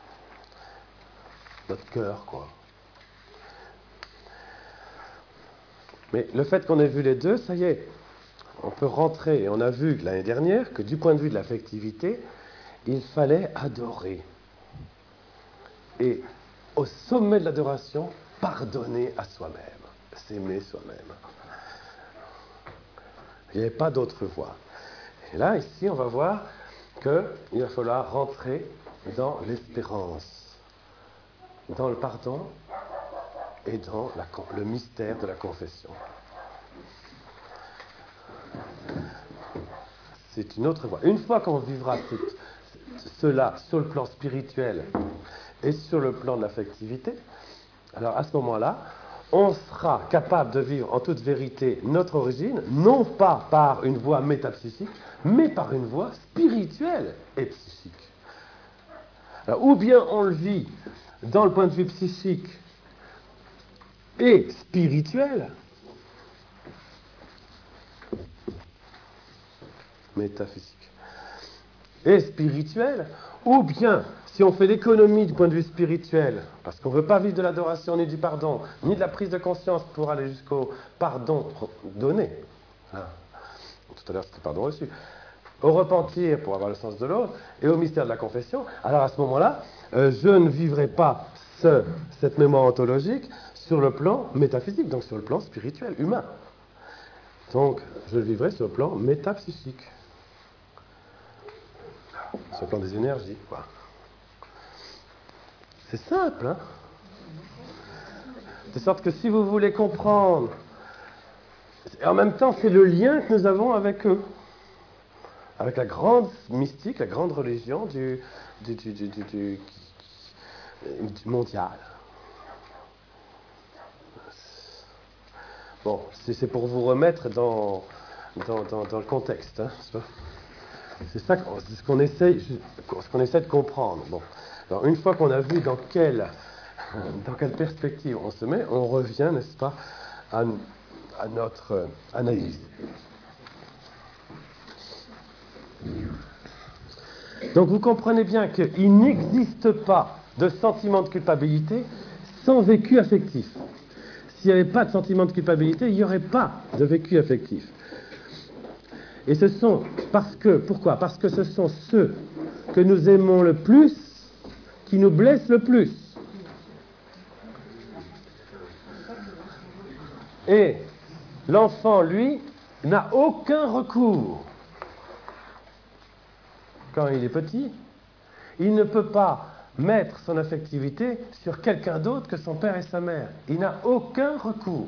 Notre cœur, quoi. Mais le fait qu'on ait vu les deux, ça y est, on peut rentrer. Et on a vu l'année dernière que du point de vue de l'affectivité, il fallait adorer. Et au sommet de l'adoration, pardonner à soi-même, s'aimer soi-même. Il n'y avait pas d'autre voie. Et là, ici, on va voir qu'il va falloir rentrer dans l'espérance, dans le pardon et dans le mystère de la confession. C'est une autre voie. Une fois qu'on vivra cela sur le plan spirituel et sur le plan de l'affectivité, alors à ce moment-là, on sera capable de vivre en toute vérité notre origine, non pas par une voie métapsychique, mais par une voie spirituelle et psychique. Alors, ou bien on le vit dans le point de vue psychique et spirituel, métaphysique et spirituel, ou bien si on fait l'économie du point de vue spirituel, parce qu'on ne veut pas vivre de l'adoration ni du pardon, ni de la prise de conscience pour aller jusqu'au pardon donné, hein. Tout à l'heure c'était pardon reçu, au repentir pour avoir le sens de l'autre, et au mystère de la confession, alors à ce moment-là, je ne vivrai pas cette mémoire ontologique sur le plan métaphysique, donc sur le plan spirituel, humain. Donc, je le vivrai sur le plan métapsychique. Sur le plan des énergies, quoi. C'est simple, hein? De sorte que si vous voulez comprendre, et en même temps, c'est le lien que nous avons avec eux. Avec la grande mystique, la grande religion du mondial. Bon, c'est pour vous remettre dans le contexte. Hein, c'est ça ce qu'on essaie de comprendre. Bon. Alors, une fois qu'on a vu dans quelle perspective on se met, on revient, n'est-ce pas, à notre analyse. Donc vous comprenez bien qu'il n'existe pas de sentiment de culpabilité sans vécu affectif. S'il n'y avait pas de sentiment de culpabilité, il n'y aurait pas de vécu affectif. Et pourquoi? Parce que ce sont ceux que nous aimons le plus qui nous blessent le plus. Et l'enfant, lui, n'a aucun recours. Quand il est petit, il ne peut pas mettre son affectivité sur quelqu'un d'autre que son père et sa mère. Il n'a aucun recours.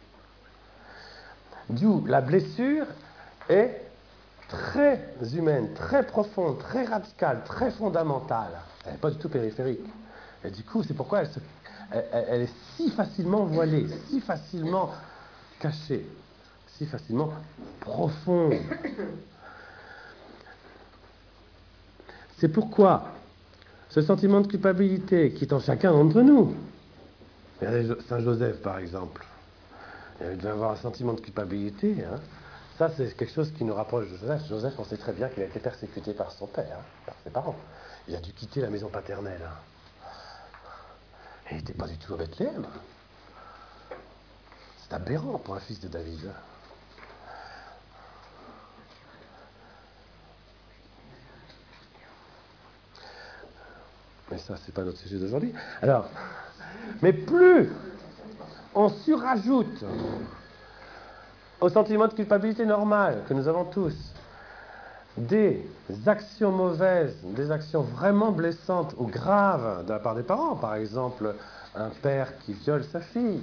D'où la blessure est très humaine, très profonde, très radicale, très fondamentale. Elle n'est pas du tout périphérique. Et du coup, c'est pourquoi elle est si facilement voilée, si facilement cachée, si facilement profonde. C'est pourquoi ce sentiment de culpabilité qui est en chacun d'entre nous, Saint Joseph par exemple, il devait avoir un sentiment de culpabilité, hein. Ça c'est quelque chose qui nous rapproche de Joseph. Joseph, on sait très bien qu'il a été persécuté par son père, hein, par ses parents. Il a dû quitter la maison paternelle. Hein. Et il n'était pas du tout à Bethléem. C'est aberrant pour un fils de David. Mais ça, c'est pas notre sujet d'aujourd'hui. Alors, mais plus on surajoute au sentiment de culpabilité normal que nous avons tous des actions mauvaises, des actions vraiment blessantes ou graves de la part des parents, par exemple un père qui viole sa fille,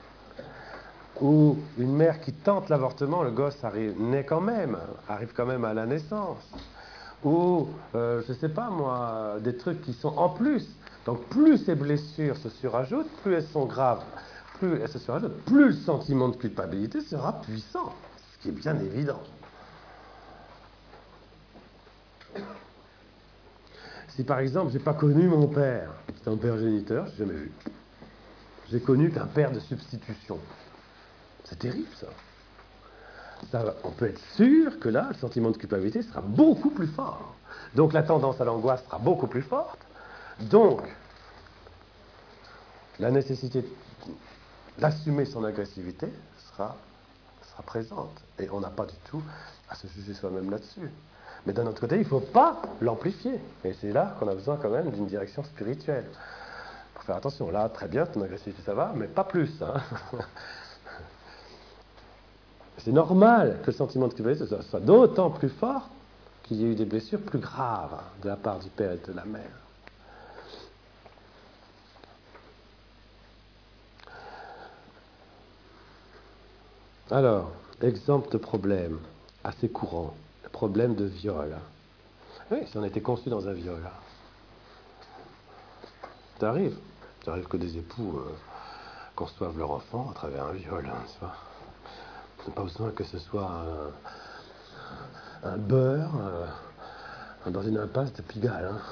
ou une mère qui tente l'avortement, le gosse arrive quand même à la naissance. Ou, je ne sais pas moi, des trucs qui sont en plus, Donc plus ces blessures se surajoutent, plus elles sont graves, plus elles se surajoutent, plus le sentiment de culpabilité sera puissant, ce qui est bien évident. Si par exemple, j'ai pas connu mon père, c'était un père géniteur, je n'ai jamais vu. J'ai connu qu'un père de substitution. C'est terrible ça. On peut être sûr que là, le sentiment de culpabilité sera beaucoup plus fort. Donc la tendance à l'angoisse sera beaucoup plus forte. Donc, la nécessité d'assumer son agressivité sera présente. Et on n'a pas du tout à se juger soi-même là-dessus. Mais d'un autre côté, il ne faut pas l'amplifier. Et c'est là qu'on a besoin quand même d'une direction spirituelle. Pour faire attention, là, très bien, ton agressivité, ça va, mais pas plus. Hein. C'est normal que le sentiment de culpabilité soit d'autant plus fort qu'il y ait eu des blessures plus graves de la part du père et de la mère. Alors, exemple de problème assez courant, le problème de viol. Oui, si on était conçu dans un viol, ça arrive. Ça arrive que des époux conçoivent leur enfant à travers un viol, n'est-ce pas ? Il n'y a pas besoin que ce soit un beurre dans une impasse de Pigalle. Hein.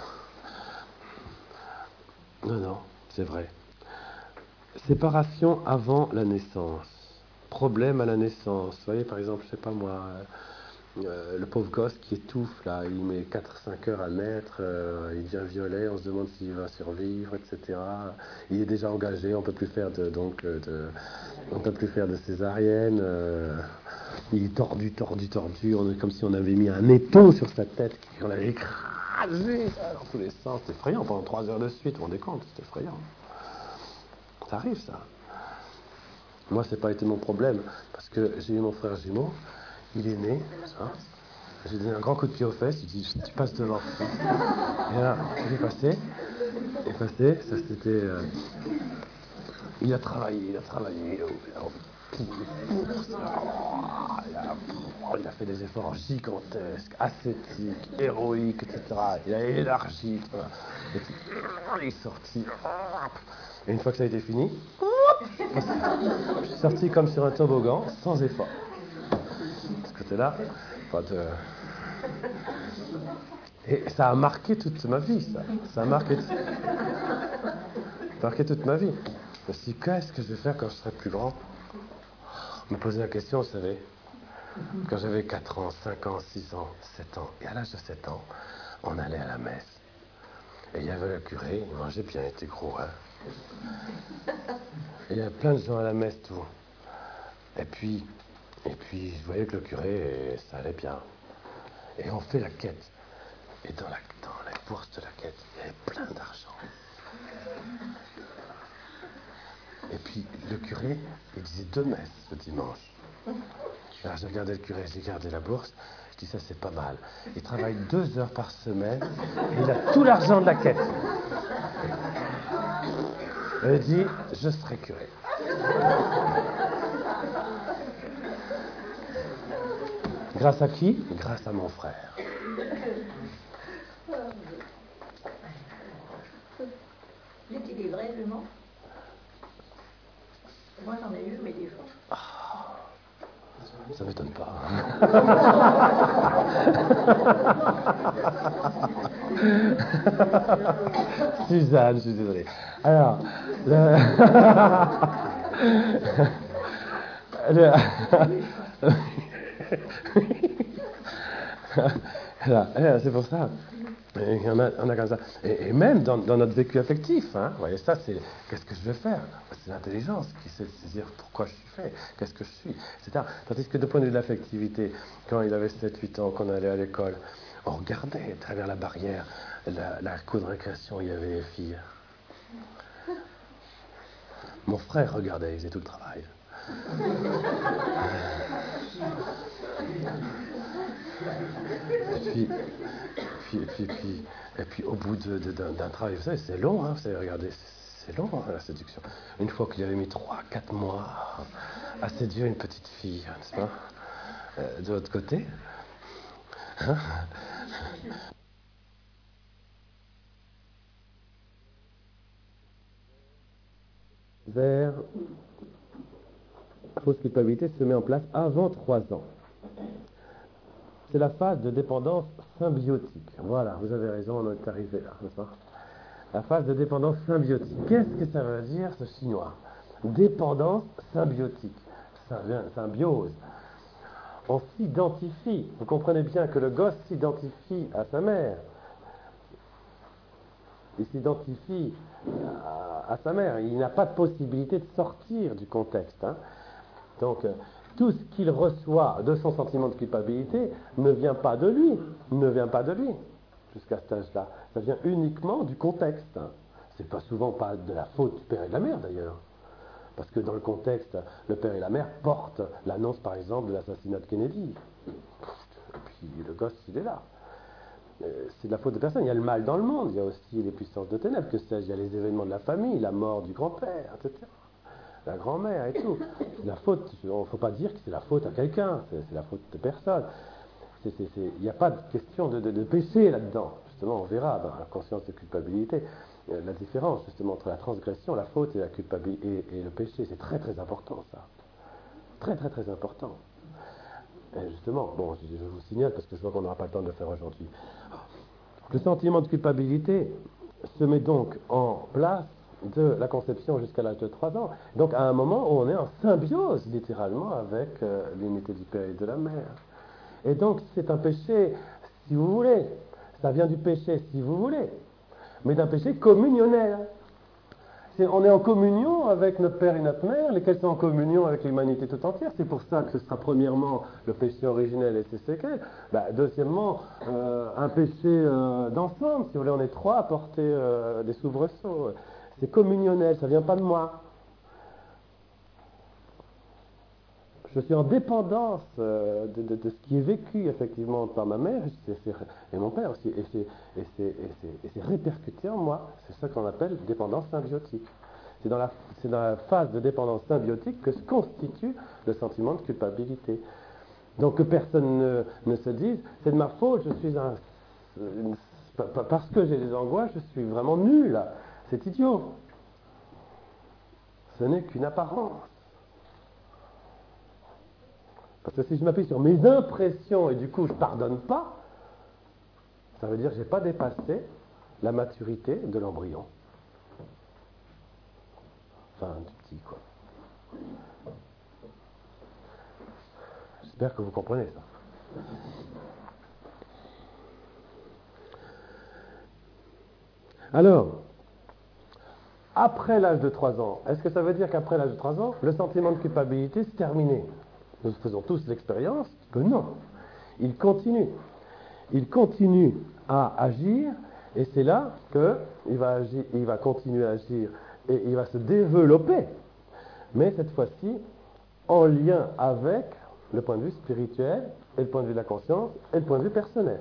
Non, non, c'est vrai. Séparation avant la naissance. Problème à la naissance. Vous voyez, par exemple, je sais pas moi, le pauvre gosse qui étouffe, là, il met 4-5 heures à naître, il devient violet, on se demande s'il va survivre, etc. Il est déjà engagé, on peut plus faire on peut plus faire de césarienne. Il est tordu, on est comme si on avait mis un étau sur sa tête, on l'avait écrasé dans tous les sens. C'est effrayant pendant 3 heures de suite, vous vous rendez compte, c'est effrayant. Ça arrive, ça. Moi, ça n'a pas été mon problème, parce que j'ai eu mon frère jumeau, il est né, hein, j'ai donné un grand coup de pied aux fesses, il dit, tu passes devant. Et là, il est passé, ça c'était... il a travaillé, il a fait des efforts gigantesques, ascétiques, héroïques, etc. Il a élargi, et puis, il est sorti. Et une fois que ça a été fini, je suis sorti comme sur un toboggan, sans effort. De ce côté-là, pas de... Et ça a marqué toute ma vie, ça. Ça a marqué toute ma vie. Je me suis dit, qu'est-ce que je vais faire quand je serai plus grand ? Je me posais la question, vous savez, quand j'avais 4 ans, 5 ans, 6 ans, 7 ans, et à l'âge de 7 ans, on allait à la messe. Et il y avait le curé, il mangeait bien, il était gros, hein. Et il y avait plein de gens à la messe, tout. Et puis, je voyais que le curé, ça allait bien. Et on fait la quête. Et dans la bourse de la quête, il y avait plein d'argent. Et puis, le curé, il disait 2 messes le dimanche. Alors, j'ai regardé le curé, j'ai regardé la bourse. Je dis, ça, c'est pas mal. Il travaille 2 heures par semaine et il a tout l'argent de la quête. Et il dit, je serai curé. Grâce à qui ? Grâce à mon frère. Il était des vrais jumeaux. Moi j'en ai eu, mais des fois. Ça ne m'étonne pas. Suzanne, je suis désolé. Alors, c'est pour ça. On a comme ça. Et même dans notre vécu affectif, hein, vous voyez, ça, c'est qu'est-ce que je vais faire ? C'est l'intelligence qui sait saisir pourquoi je suis fait, qu'est-ce que je suis, etc. Tandis que de point de vue de l'affectivité, quand il avait 7-8 ans, qu'on allait à l'école, on regardait à travers la barrière, la cour de récréation, il y avait les filles. Mon frère regardait, il faisait tout le travail. Et puis au bout d'un travail, vous savez, c'est long, hein, vous savez, regardez, c'est long, hein, la séduction. Une fois qu'il avait mis 3-4 mois à séduire une petite fille, n'est-ce pas, de l'autre côté, hein, vers la fausse culpabilité se met en place avant 3 ans. C'est la phase de dépendance symbiotique. Voilà, vous avez raison, on est arrivé là, n'est-ce pas? La phase de dépendance symbiotique. Qu'est-ce que ça veut dire, ce chinois? Dépendance symbiotique. Symbiose. On s'identifie. Vous comprenez bien que le gosse s'identifie à sa mère. Il s'identifie à sa mère. Il n'a pas de possibilité de sortir du contexte. Hein. Donc, tout ce qu'il reçoit de son sentiment de culpabilité ne vient pas de lui. Ne vient pas de lui, jusqu'à cet âge-là. Ça vient uniquement du contexte. C'est pas souvent pas de la faute du père et de la mère, d'ailleurs. Parce que dans le contexte, le père et la mère portent l'annonce, par exemple, de l'assassinat de Kennedy. Et puis, le gosse, il est là. C'est de la faute de personne. Il y a le mal dans le monde, il y a aussi les puissances de ténèbres, que sais-je, il y a les événements de la famille, la mort du grand-père, etc. La grand-mère et tout. C'est la faute, il ne faut pas dire que c'est la faute à quelqu'un, c'est la faute de personne. Il n'y a pas de question de péché là-dedans. Justement, on verra dans la conscience de culpabilité la différence justement entre la transgression, la faute et la culpabilité et le péché. C'est très très important ça. Très très très important. Et justement, bon, je vous signale parce que je vois qu'on n'aura pas le temps de le faire aujourd'hui. Le sentiment de culpabilité se met donc en place de la conception jusqu'à l'âge de 3 ans. Donc à un moment où on est en symbiose littéralement avec l'unité du père et de la mère. Et donc c'est un péché, si vous voulez, ça vient du péché si vous voulez, mais d'un péché communionnel. On est en communion avec notre père et notre mère, lesquels sont en communion avec l'humanité tout entière. C'est pour ça que ce sera premièrement le péché originel et ses séquelles. Deuxièmement, un péché d'ensemble. Si vous voulez, on est 3 à porter des soubresauts. C'est communionnel, ça ne vient pas de moi. Je suis en dépendance de ce qui est vécu effectivement par ma mère et mon père aussi. Et c'est répercuté en moi. C'est ça qu'on appelle dépendance symbiotique. C'est dans la phase de dépendance symbiotique que se constitue le sentiment de culpabilité. Donc que personne ne se dise, c'est de ma faute, je suis parce que j'ai des angoisses, je suis vraiment nul. C'est idiot. Ce n'est qu'une apparence. Parce que si je m'appuie sur mes impressions et du coup je ne pardonne pas, ça veut dire que je n'ai pas dépassé la maturité de l'embryon. Enfin, du petit, quoi. J'espère que vous comprenez ça. Alors, après l'âge de 3 ans, est-ce que ça veut dire qu'après l'âge de 3 ans, le sentiment de culpabilité c'est terminé? Nous faisons tous l'expérience que non. Il continue. Il continue à agir et c'est là qu'il va continuer à agir et il va se développer. Mais cette fois-ci, en lien avec le point de vue spirituel et le point de vue de la conscience et le point de vue personnel.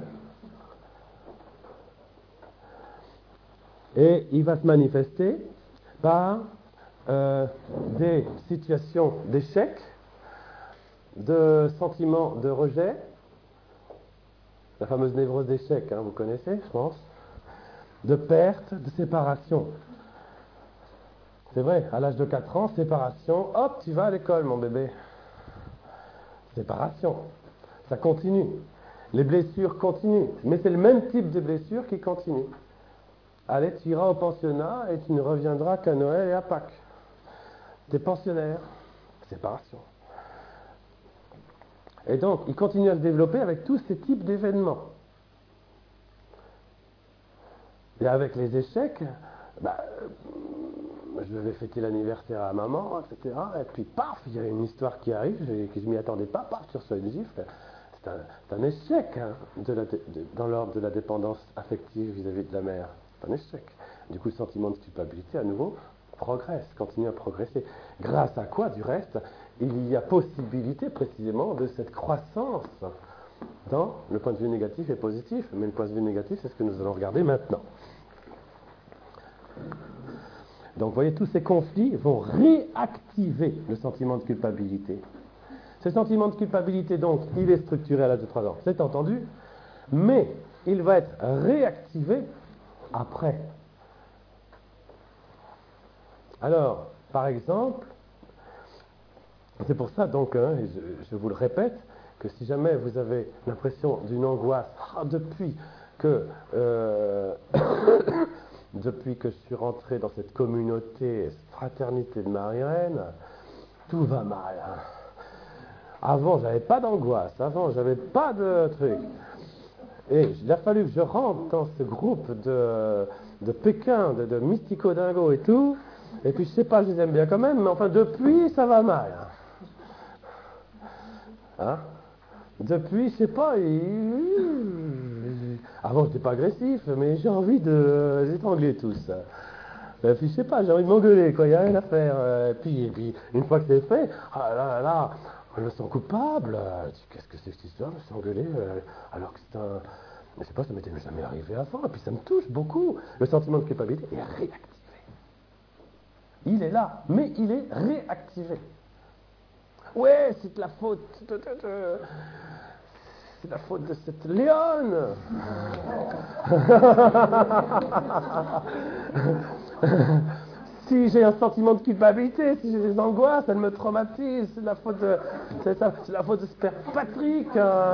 Et il va se manifester par des situations d'échec, de sentiments de rejet, la fameuse névrose d'échec, vous connaissez, je pense, de perte, de séparation. C'est vrai, à l'âge de 4 ans, séparation, hop, tu vas à l'école, mon bébé. Séparation, ça continue. Les blessures continuent, mais c'est le même type de blessure qui continue. Allez, tu iras au pensionnat et tu ne reviendras qu'à Noël et à Pâques. T'es pensionnaire, séparation. Et donc, il continue à se développer avec tous ces types d'événements. Et avec les échecs, je vais fêter l'anniversaire à maman, etc. Et puis, paf, il y a une histoire qui arrive, que je ne m'y attendais pas, paf, tu reçois une gifle. C'est un échec dans l'ordre de la dépendance affective vis-à-vis de la mère. C'est un échec. Du coup, le sentiment de culpabilité, à nouveau, progresse, continue à progresser. Grâce à quoi, du reste, il y a possibilité précisément de cette croissance dans le point de vue négatif et positif. Mais le point de vue négatif, c'est ce que nous allons regarder maintenant. Donc, vous voyez, tous ces conflits vont réactiver le sentiment de culpabilité. Ce sentiment de culpabilité, donc, il est structuré à l'âge de 3 ans, c'est entendu, mais il va être réactivé après. Alors, Par exemple, c'est pour ça donc, hein, et je vous le répète, que si jamais vous avez l'impression d'une angoisse depuis que depuis que je suis rentré dans cette communauté, cette fraternité de Marie-Reine, tout va mal. Hein. Avant, j'avais pas d'angoisse, avant, j'avais pas de truc. Et il a fallu que je rentre dans ce groupe de Pékin, de mystico-dingo et tout, et puis je sais pas, je les aime bien quand même, mais enfin depuis, ça va mal. Hein? Depuis, je sais pas, avant j'étais pas agressif, mais j'ai envie de les étrangler tous. Et puis je sais pas, j'ai envie de m'engueuler, quoi, il n'y a rien à faire. Et puis, une fois que c'est fait, ah là là, je me sens coupable. Qu'est-ce que c'est cette histoire, je me suis engueulé, alors que c'est un... Je sais pas, ça m'était jamais arrivé avant, et puis ça me touche beaucoup. Le sentiment de culpabilité est réactivé. Il est là, mais il est réactivé. Ouais, c'est de la faute c'est la faute de cette lionne. Si j'ai un sentiment de culpabilité, si j'ai des angoisses, elle me traumatise. C'est la faute de ce père Patrick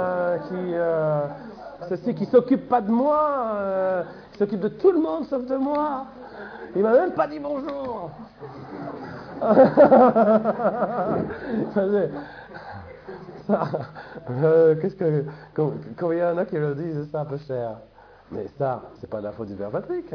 qui s'occupe pas de moi, qui s'occupe de tout le monde sauf de moi. Il m'a même pas dit bonjour. Qu'est-ce que quand il y en a qui le disent, ça un peu cher. Mais ça, c'est pas de la faute du père Patrick.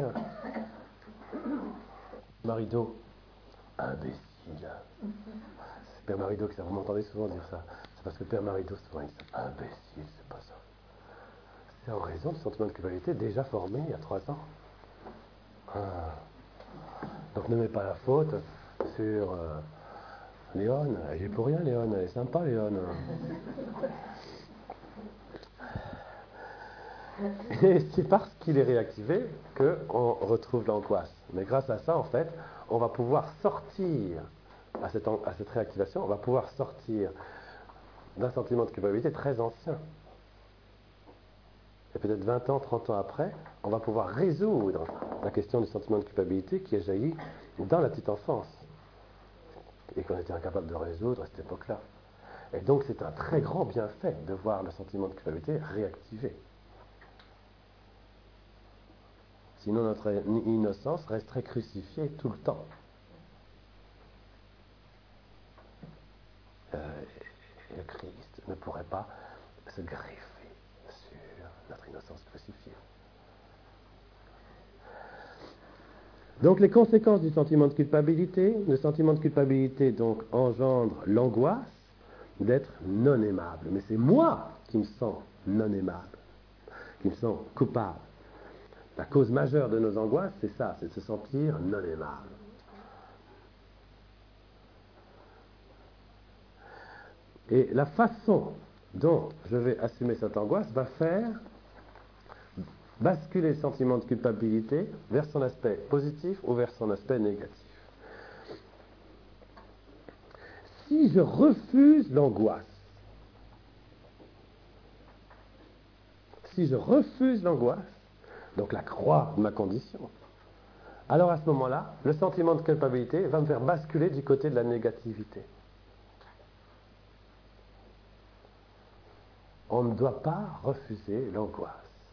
Marido, imbécile. C'est Père Marido qui ça, vous m'entendez souvent dire ça. C'est parce que Père Marido souvent il dit ça. Imbécile, c'est pas ça. C'est en raison du sentiment de culpabilité déjà formé il y a 3 ans. Donc ne mets pas la faute sur Léon. Elle est pour rien, Léon. Elle est sympa, Léon. Et c'est parce qu'il est réactivé qu'on retrouve l'angoisse. Mais grâce à ça, en fait, on va pouvoir sortir, à cette réactivation, on va pouvoir sortir d'un sentiment de culpabilité très ancien. Et peut-être 20 ans, 30 ans après, on va pouvoir résoudre la question du sentiment de culpabilité qui a jailli dans la petite enfance et qu'on était incapable de résoudre à cette époque-là. Et donc c'est un très grand bienfait de voir le sentiment de culpabilité réactivé. Sinon notre innocence resterait crucifiée tout le temps. Le Christ ne pourrait pas se greffer sur notre innocence crucifiée. Donc les conséquences du sentiment de culpabilité, le sentiment de culpabilité donc engendre l'angoisse d'être non aimable. Mais c'est moi qui me sens non aimable, qui me sens coupable. La cause majeure de nos angoisses, c'est ça, c'est de se sentir non aimable. Et la façon dont je vais assumer cette angoisse va faire basculer le sentiment de culpabilité vers son aspect positif ou vers son aspect négatif. Si je refuse l'angoisse, donc la croix de ma condition, alors à ce moment-là, le sentiment de culpabilité va me faire basculer du côté de la négativité. On ne doit pas refuser l'angoisse.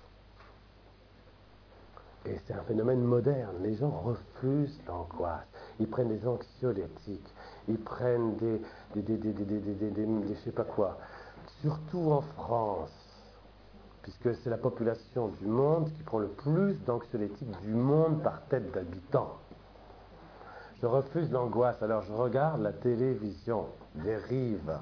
Et c'est un phénomène moderne. Les gens refusent l'angoisse. Ils prennent des anxiolytiques. Ils prennent des je sais pas quoi. Surtout en France, puisque c'est la population du monde qui prend le plus d'anxiolytiques du monde par tête d'habitant. Je refuse l'angoisse, alors je regarde la télévision, dérive.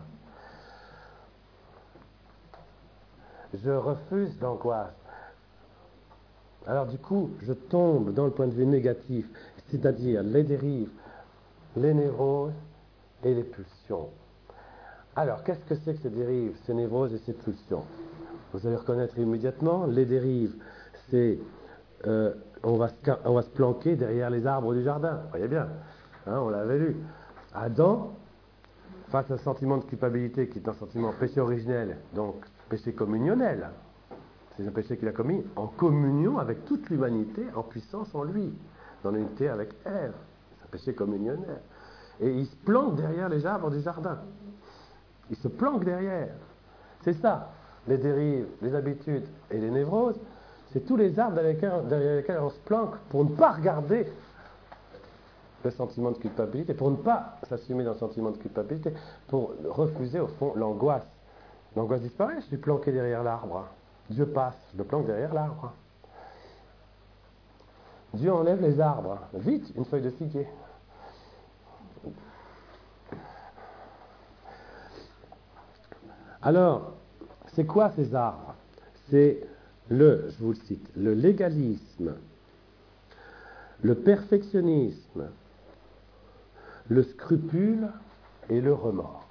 Je refuse l'angoisse. Alors du coup, je tombe dans le point de vue négatif, c'est-à-dire les dérives, les névroses et les pulsions. Alors, qu'est-ce que c'est que ces dérives, ces névroses et ces pulsions? Vous allez reconnaître immédiatement, les dérives, c'est on va se planquer derrière les arbres du jardin. Vous voyez bien, hein, on l'avait lu. Adam, face à un sentiment de culpabilité qui est un sentiment péché originel, donc péché communionnel, c'est un péché qu'il a commis en communion avec toute l'humanité, en puissance en lui, dans l'unité avec Ève. C'est un péché communionnel. Et ils se planquent derrière les arbres du jardin. Ils se planquent derrière. C'est ça, les dérives, les habitudes et les névroses. C'est tous les arbres derrière lesquels on se planque pour ne pas regarder le sentiment de culpabilité, pour ne pas s'assumer dans le sentiment de culpabilité, pour refuser au fond l'angoisse. L'angoisse disparaît, je suis planqué derrière l'arbre. Dieu passe, je me planque derrière l'arbre. Dieu enlève les arbres. Vite, une feuille de figuier. Alors, c'est quoi ces arbres? C'est je vous le cite, le légalisme, le perfectionnisme, le scrupule et le remords.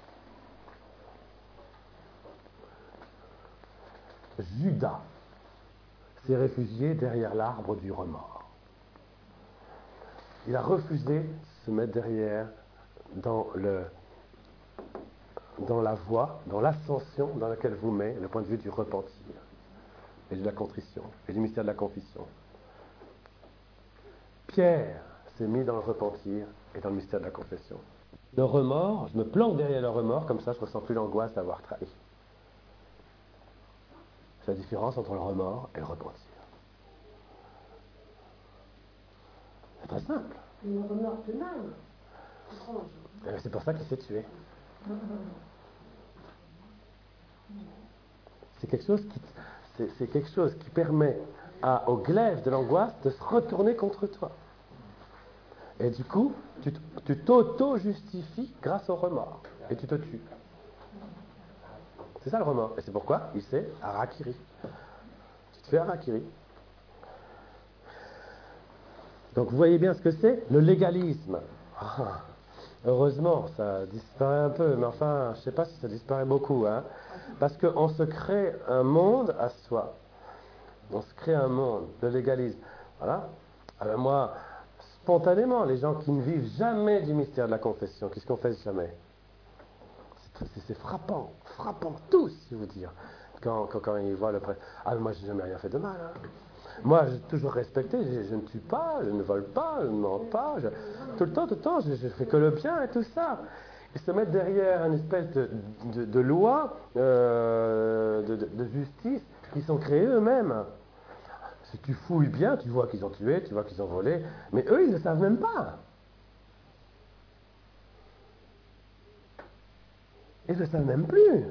Judas s'est réfugié derrière l'arbre du remords. Il a refusé de se mettre derrière dans la voie, dans l'ascension dans laquelle vous met le point de vue du repentir et de la contrition et du mystère de la confession. Pierre s'est mis dans le repentir et dans le mystère de la confession. Le remords, je me planque derrière le remords, comme ça je ne ressens plus l'angoisse d'avoir trahi. C'est la différence entre le remords et le repentir. C'est très simple. Le remords de mal. C'est pour ça qu'il s'est tué. C'est quelque chose qui permet au glaive de l'angoisse de se retourner contre toi. Et du coup, tu t'auto-justifies grâce au remords. Et tu te tues. C'est ça le remords. Et c'est pourquoi il s'est harakiri. Tu te fais harakiri. Donc vous voyez bien ce que c'est, le légalisme. Heureusement, ça disparaît un peu, mais enfin, je ne sais pas si ça disparaît beaucoup, hein, parce qu'on se crée un monde à soi. On se crée un monde de légalisme. Voilà. Alors moi, spontanément, les gens qui ne vivent jamais du mystère de la confession, qui ne se confessent jamais, c'est frappant, tous, si vous dire, quand ils voient le prêtre. Ah, mais moi, j'ai jamais rien fait de mal. Hein. Moi, j'ai toujours respecté, je ne tue pas, je ne vole pas, je ne mens pas, tout le temps, je fais que le bien et tout ça. Ils se mettent derrière une espèce de loi, de justice, qu'ils sont créés eux-mêmes. Si tu fouilles bien, tu vois qu'ils ont tué, tu vois qu'ils ont volé, mais eux, ils ne le savent même pas. Ils ne le savent même plus.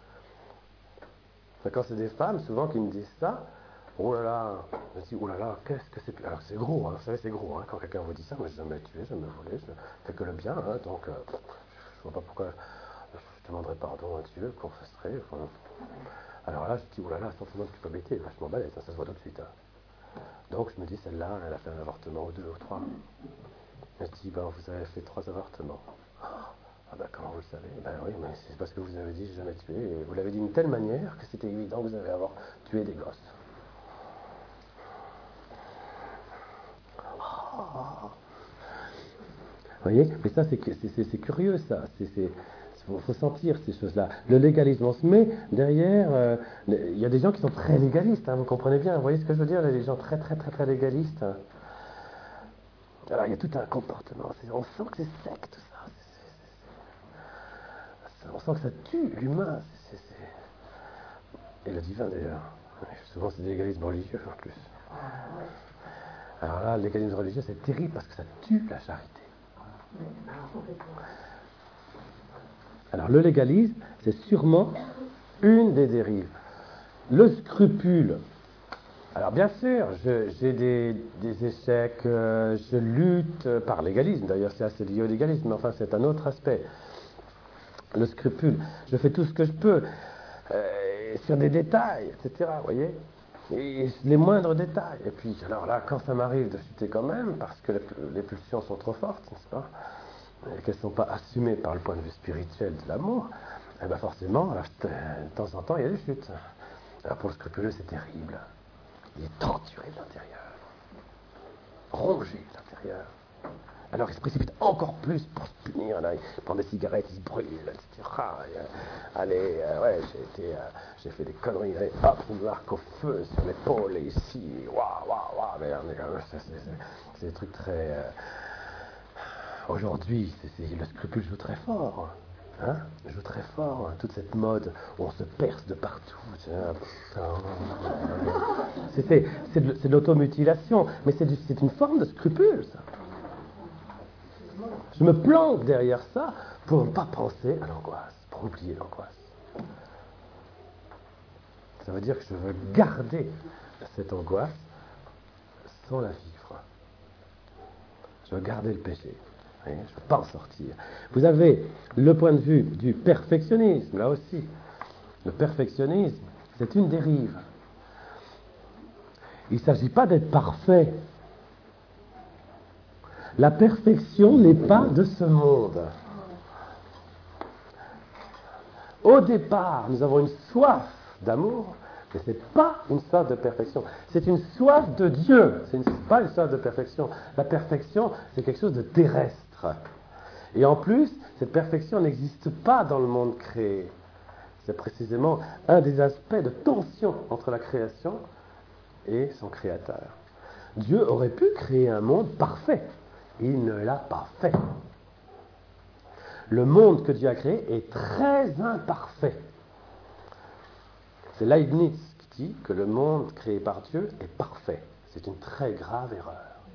Quand c'est des femmes, souvent, qui me disent ça, oh là là, je me dis, oh là là, qu'est-ce que c'est... Alors c'est gros, hein, vous savez, c'est gros, hein, quand quelqu'un vous dit ça, moi j'ai jamais tué, jamais volé, je fais que le bien, hein, donc je vois pas pourquoi je demanderais pardon à Dieu, confesserais, enfin... Alors là, je dis, oh là là, sentiment de culpabilité, vachement balèze, ça se voit tout de suite. Hein. Donc je me dis, celle-là, elle a fait un avortement, ou 2 ou 3. Je dis, ben vous avez fait 3 avortements. Ah ben comment vous le savez? Ben oui, mais c'est parce que vous avez dit j'ai jamais tué, et vous l'avez dit d'une telle manière que c'était évident que vous allez avoir tué des gosses. Vous voyez? Mais ça, c'est curieux, ça. Il faut sentir ces choses-là. Le légalisme, on se met derrière... il y a des gens qui sont très légalistes, hein, vous comprenez bien. Vous voyez ce que je veux dire? Les gens très légalistes. Hein. Alors, il y a tout un comportement. On sent que c'est sec, tout ça. On sent que ça tue l'humain. Et le divin, d'ailleurs. Souvent, c'est des légalismes religieux, en plus. Alors là, le légalisme religieux, c'est terrible parce que ça tue la charité. Alors le légalisme, c'est sûrement une des dérives. Le scrupule. Alors bien sûr, j'ai des échecs, je lutte par légalisme, d'ailleurs c'est assez lié au légalisme, mais enfin c'est un autre aspect. Le scrupule, je fais tout ce que je peux, sur des détails, etc., vous voyez, et les moindres détails. Et puis alors là, quand ça m'arrive de chuter quand même, parce que les pulsions sont trop fortes, n'est-ce pas, et qu'elles ne sont pas assumées par le point de vue spirituel de l'amour, et bien forcément, de temps en temps, il y a des chutes. Alors pour le scrupuleux, c'est terrible. Il est torturé de l'intérieur, rongé de l'intérieur. Alors il se précipite encore plus pour se punir. Là, il prend des cigarettes, il se brûle, etc. J'ai fait des conneries. Allez, hop, une marque au feu sur l'épaule et ici. Waouh. C'est des trucs très... Aujourd'hui, le scrupule joue très fort. Hein, joue très fort. Hein, toute cette mode où on se perce de partout. C'est de l'automutilation, mais c'est une forme de scrupule, ça. Je me planque derrière ça pour ne pas penser à l'angoisse, pour oublier l'angoisse. Ça veut dire que je veux garder cette angoisse sans la vivre. Je veux garder le péché. Je ne veux pas en sortir. Vous avez le point de vue du perfectionnisme, là aussi. Le perfectionnisme, c'est une dérive. Il ne s'agit pas d'être parfait. La perfection n'est pas de ce monde. Au départ, nous avons une soif d'amour, mais ce n'est pas une soif de perfection. C'est une soif de Dieu. Ce n'est pas une soif de perfection. La perfection, c'est quelque chose de terrestre. Et en plus, cette perfection n'existe pas dans le monde créé. C'est précisément un des aspects de tension entre la création et son créateur. Dieu aurait pu créer un monde parfait. Il ne l'a pas fait. Le monde que Dieu a créé est très imparfait. C'est Leibniz qui dit que le monde créé par Dieu est parfait. C'est une très grave erreur.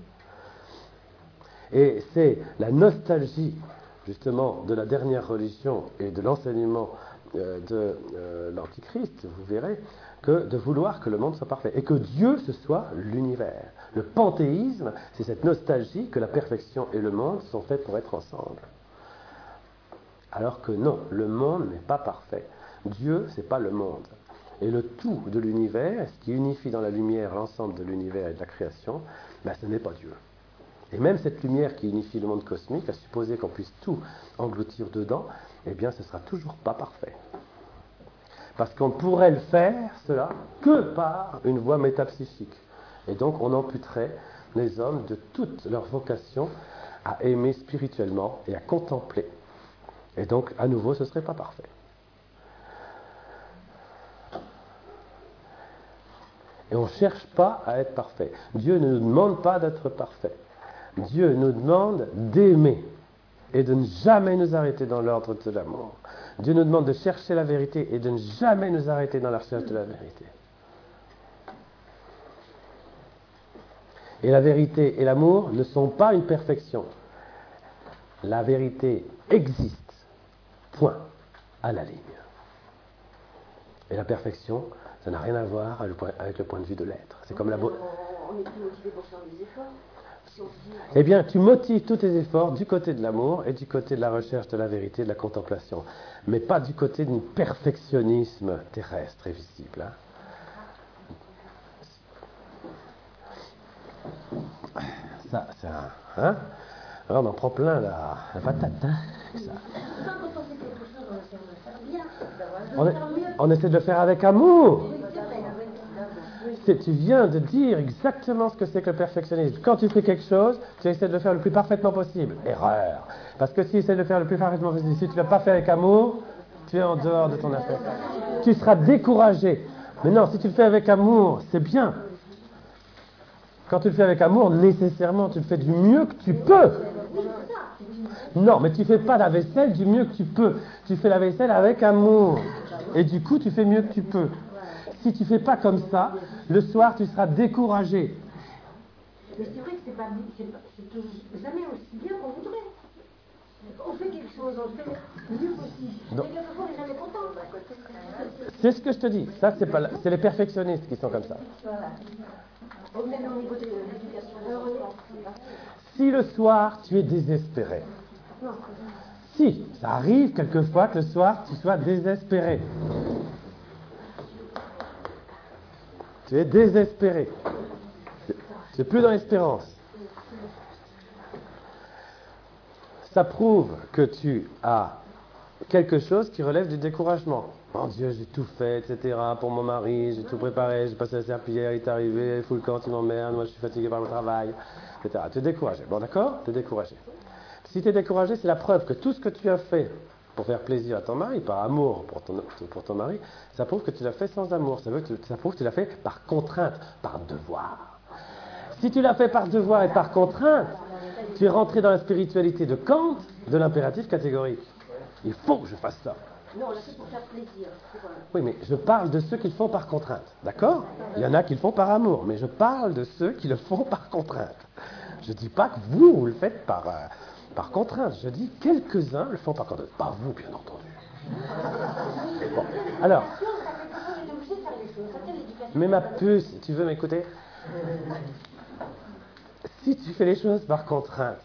Et c'est la justement, de la dernière religion et de l'enseignement de l'Antichrist, vous verrez, que de vouloir que le monde soit parfait et que Dieu, ce soit l'univers. Le panthéisme, c'est cette nostalgie que la perfection et le monde sont faits pour être ensemble. Alors que non, le monde n'est pas parfait. Dieu, c'est pas le monde. Et le tout de l'univers, ce qui unifie dans la lumière l'ensemble de l'univers et de la création, ce n'est pas Dieu. Et même cette lumière qui unifie le monde cosmique, à supposer qu'on puisse tout engloutir dedans, eh bien, ce ne sera toujours pas parfait. Parce qu'on ne pourrait le faire, cela, que par une voie métapsychique. Et donc, on amputerait les hommes de toute leur vocation à aimer spirituellement et à contempler. Et donc, à nouveau, ce ne serait pas parfait. Et on ne cherche pas à être parfait. Dieu ne nous demande pas d'être parfait. Dieu nous demande d'aimer et de ne jamais nous arrêter dans l'ordre de l'amour. Dieu nous demande de chercher la vérité et de ne jamais nous arrêter dans la recherche de la vérité. Et la vérité et l'amour ne sont pas une perfection. La vérité existe. Point. À la ligne. Et la perfection, ça n'a rien à voir avec le point de vue de l'être. C'est comme la beauté. On est plus motivé pour faire des efforts. Eh bien, tu motives tous tes efforts du côté de l'amour et du côté de la recherche de la vérité, de la contemplation, mais pas du côté d'un perfectionnisme terrestre et visible. Ça, c'est un... Hein? Alors, on en prend plein la patate. Ça. On essaie de le faire avec amour. Tu viens de dire exactement ce que c'est que le perfectionnisme. Quand tu fais quelque chose, tu essaies de le faire le plus parfaitement possible. Erreur. Parce que si tu essaies de le faire le plus parfaitement possible, si tu ne l'as pas fait avec amour, tu es en dehors de ton affaire. Tu seras découragé. Mais non, si tu le fais avec amour, c'est bien. Quand tu le fais avec amour, nécessairement, tu le fais du mieux que tu peux. Non, mais tu ne fais pas la vaisselle du mieux que tu peux. Tu fais la vaisselle avec amour. Et du coup, tu fais mieux que tu peux. Si tu ne fais pas comme ça, le soir, tu seras découragé. Mais c'est vrai que c'est jamais aussi bien qu'on voudrait. On fait quelque chose, on fait mieux possible. Mais quelquefois, on n'est jamais content. C'est ce que je te dis. Ça, c'est les perfectionnistes qui sont comme ça. Voilà. Même au niveau de l'éducation. Si le soir, tu es désespéré. Si, ça arrive quelquefois que le soir, tu sois désespéré. Tu es désespéré. Tu n'es plus dans l'espérance. Ça prouve que tu as quelque chose qui relève du découragement. Mon Dieu, j'ai tout fait, etc. Pour mon mari, j'ai tout préparé, j'ai passé la serpillière, il est arrivé, il fout le camp, il m'emmerde, moi je suis fatigué par le travail, etc. Tu es découragé. Bon, d'accord? Tu es découragé. Si tu es découragé, c'est la preuve que tout ce que tu as fait pour faire plaisir à ton mari, par amour pour ton mari, ça prouve que tu l'as fait sans amour. Ça prouve que tu l'as fait par contrainte, par devoir. Si tu l'as fait par devoir et par contrainte, Tu es rentré dans la spiritualité de Kant, de l'impératif catégorique. Il faut que je fasse ça. Non, là c'est pour faire plaisir. Oui, mais je parle de ceux qui le font par contrainte. D'accord? Il y en a qui le font par amour, mais je parle de ceux qui le font par contrainte. Je ne dis pas que vous le faites par contrainte. Je dis quelques-uns le font par contrainte. Pas vous, bien entendu. Bon. Alors, mais ma puce, tu veux m'écouter? Si tu fais les choses par contrainte,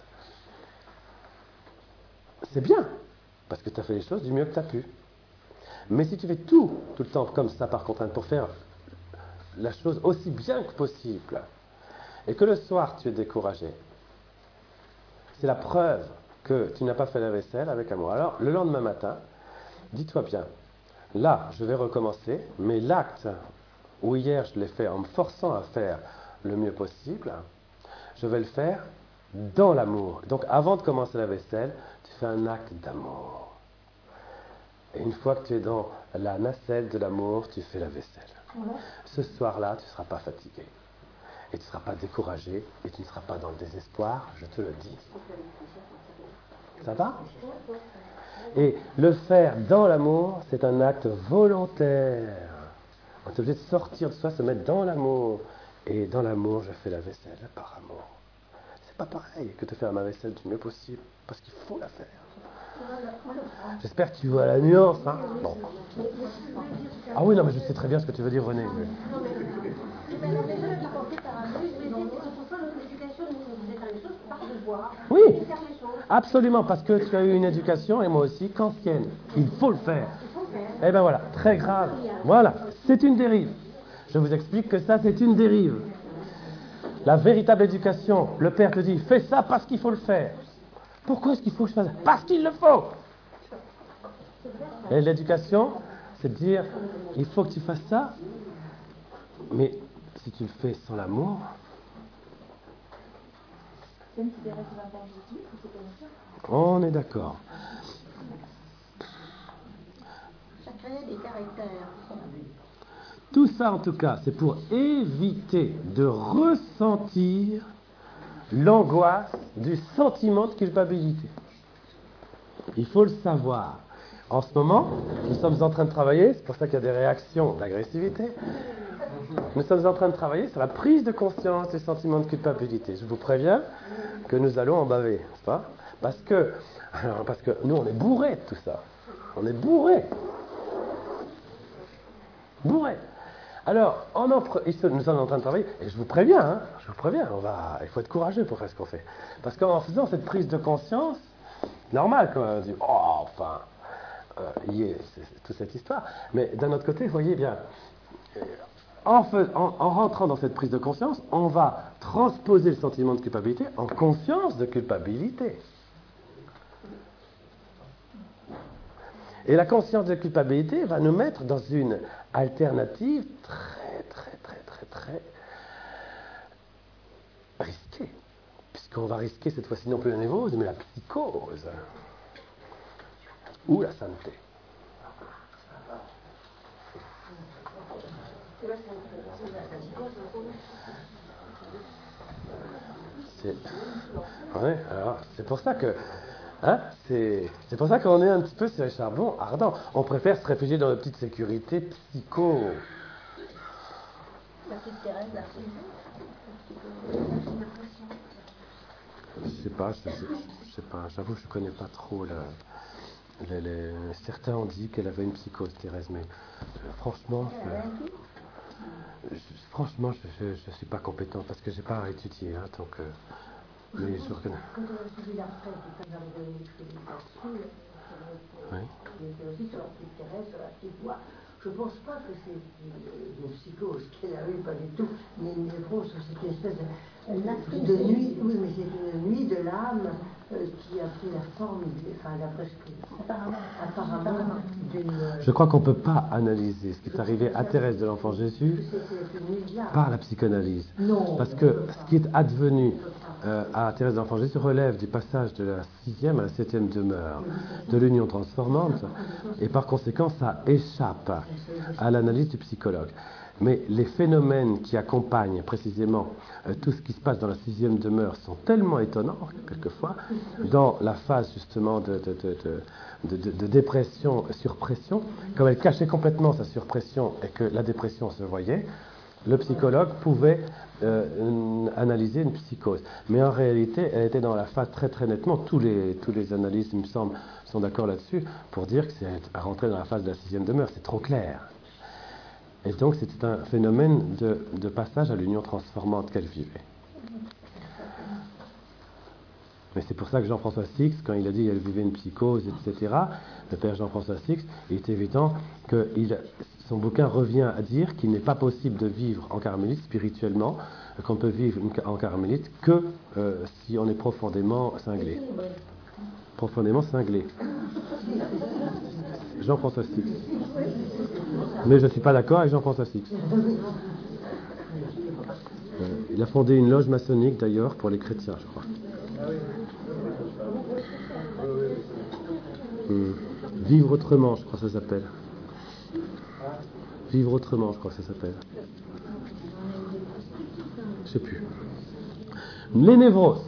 c'est bien, parce que tu as fait les choses du mieux que tu as pu. Mais si tu fais tout le temps comme ça par contrainte pour faire la chose aussi bien que possible, et que le soir tu es découragé, c'est la preuve que tu n'as pas fait la vaisselle avec amour. Alors, le lendemain matin, dis-toi bien, là, je vais recommencer, mais l'acte où hier je l'ai fait en me forçant à faire le mieux possible, je vais le faire dans l'amour. Donc, avant de commencer la vaisselle, tu fais un acte d'amour. Et une fois que tu es dans la nacelle de l'amour, tu fais la vaisselle. Ce soir-là, tu ne seras pas fatigué. Et tu ne seras pas découragé. Et tu ne seras pas dans le désespoir, je te le dis. Ça va? Et le faire dans l'amour, c'est un acte volontaire. On est obligé de sortir de soi, se mettre dans l'amour. Et dans l'amour, je fais la vaisselle par amour. C'est pas pareil que de faire ma vaisselle du mieux possible, parce qu'il faut la faire. J'espère que tu vois la nuance. Hein? Bon. Ah oui, non, mais je sais très bien ce que tu veux dire, René. Oui, absolument, parce que tu as eu une éducation, et moi aussi, kantienne. Il faut le faire. Eh bien voilà, très grave. Voilà, c'est une dérive. Je vous explique que ça, c'est une dérive. La véritable éducation, le père te dit, fais ça parce qu'il faut le faire. Pourquoi est-ce qu'il faut que je fasse ça? Parce qu'il le faut. Et l'éducation, c'est de dire, il faut que tu fasses ça, mais si tu le fais sans l'amour... On est d'accord. Ça crée des caractères. Tout ça, en tout cas, c'est pour éviter de ressentir l'angoisse du sentiment de culpabilité. Il faut le savoir. En ce moment, nous sommes en train de travailler, c'est pour ça qu'il y a des réactions d'agressivité, nous sommes en train de travailler sur la prise de conscience du sentiment de culpabilité. Je vous préviens que nous allons en baver, n'est-ce pas? Parce que nous, on est bourrés de tout ça. On est bourrés. Bourrés. Alors, nous sommes en train de travailler, et je vous préviens, il faut être courageux pour faire ce qu'on fait. Parce qu'en faisant cette prise de conscience, normal quand on dit, oh, enfin, c'est toute cette histoire. Mais d'un autre côté, vous voyez bien, en rentrant dans cette prise de conscience, on va transposer le sentiment de culpabilité en conscience de culpabilité. Et la conscience de culpabilité va nous mettre dans une alternative très risquée. Puisqu'on va risquer cette fois-ci non plus la névrose, mais la psychose. Ou la sainteté. C'est pour ça que... c'est pour ça qu'on est un petit peu sur les charbons ardents. On préfère se réfugier dans une petite sécurité psycho. La petite Thérèse, là. Je sais pas, j'avoue, je connais pas trop certains ont dit qu'elle avait une psychose, Thérèse, mais franchement, je suis pas compétent parce que j'ai pas étudié, hein, donc... mais je reconnais. Quand on a suivi la retraite, quand on avait donné une explication, il était aussi sur la petite Thérèse, sur la petite voix. Je ne pense pas que c'est une psychose qu'elle a eu, pas du tout, mais une névrose, c'est une espèce de nuit, oui, mais c'est une nuit de l'âme qui a pris la forme, d'après ce que... Apparemment, d'une... Je crois qu'on ne peut pas analyser ce qui est arrivé à Thérèse de l'Enfant Jésus par la psychanalyse. Non. Parce que ce qui est advenu à Thérèse de l'Enfant Jésus relève du passage de la 6e à la 7e demeure, de l'union transformante, et par conséquent, ça échappe à l'analyse du psychologue. Mais les phénomènes qui accompagnent précisément tout ce qui se passe dans la sixième demeure sont tellement étonnants, quelquefois, dans la phase justement de dépression, surpression, comme elle cachait complètement sa surpression et que la dépression se voyait, le psychologue pouvait analyser une psychose. Mais en réalité, elle était dans la phase très très nettement, tous les analystes, il me semble, sont d'accord là-dessus, pour dire que c'est à rentrer dans la phase de la sixième demeure, c'est trop clair. Et donc c'était un phénomène de passage à l'union transformante qu'elle vivait. Mais c'est pour ça que Jean-François Six, quand il a dit qu'elle vivait une psychose, etc., le père Jean-François Six, il est évident que son bouquin revient à dire qu'il n'est pas possible de vivre en carmélite spirituellement, qu'on peut vivre en carmélite que si on est profondément cinglé. Profondément cinglé. Jean-François Six. Mais je ne suis pas d'accord avec Jean-François Six. Il a fondé une loge maçonnique d'ailleurs pour les chrétiens, je crois. Vivre autrement, je crois que ça s'appelle. Vivre autrement, je crois que ça s'appelle. Je ne sais plus. Les névroses.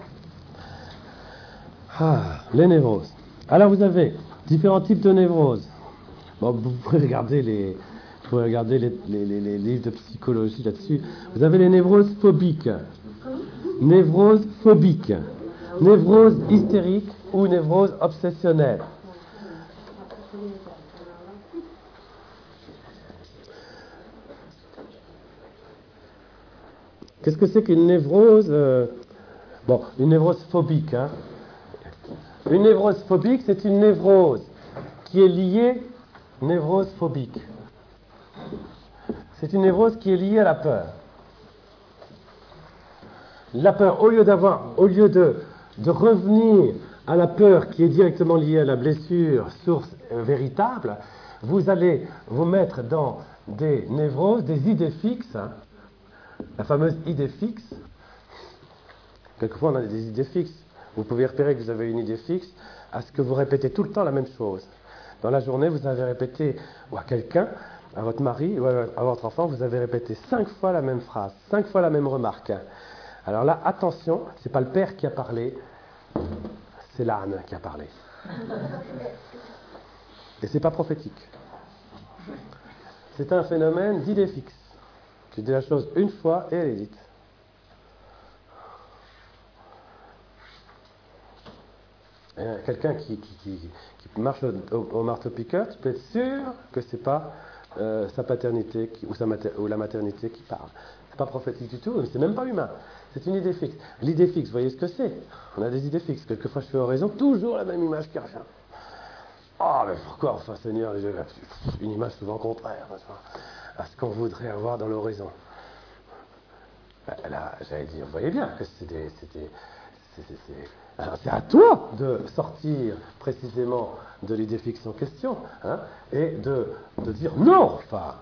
Les névroses. Alors vous avez différents types de névroses. Bon, vous pouvez regarder les livres de psychologie là-dessus. Vous avez les névroses phobiques, névrose phobique, névrose hystérique ou névrose obsessionnelle. Qu'est-ce que c'est qu'une névrose une névrose phobique. Une névrose phobique, c'est une névrose qui est liée, névrose phobique. C'est une névrose qui est liée à la peur. La peur, au lieu de revenir à la peur qui est directement liée à la blessure, source véritable, vous allez vous mettre dans des névroses, des idées fixes, la fameuse idée fixe. Quelquefois, on a des idées fixes. Vous pouvez repérer que vous avez une idée fixe à ce que vous répétez tout le temps la même chose. Dans la journée, vous avez répété, ou à quelqu'un, à votre mari, ou à votre enfant, vous avez répété 5 fois la même phrase, 5 fois la même remarque. Alors là, attention, c'est pas le père qui a parlé, c'est l'âne qui a parlé. Et c'est pas prophétique. C'est un phénomène d'idée fixe. Tu dis la chose une fois et elle est dite. Quelqu'un qui marche au marteau-piqueur, tu peux être sûr que c'est pas sa paternité ou la maternité qui parle. C'est pas prophétique du tout, c'est même pas humain. C'est une idée fixe. L'idée fixe, vous voyez ce que c'est? On a des idées fixes. Quelquefois, je fais oraison, toujours la même image qui revient. Ah, mais pourquoi, enfin, Seigneur, une image souvent contraire à ce qu'on voudrait avoir dans l'horizon. Là, j'allais dire, vous voyez bien que alors, c'est à toi de sortir précisément de l'idée fixe en question, et de dire non, enfin,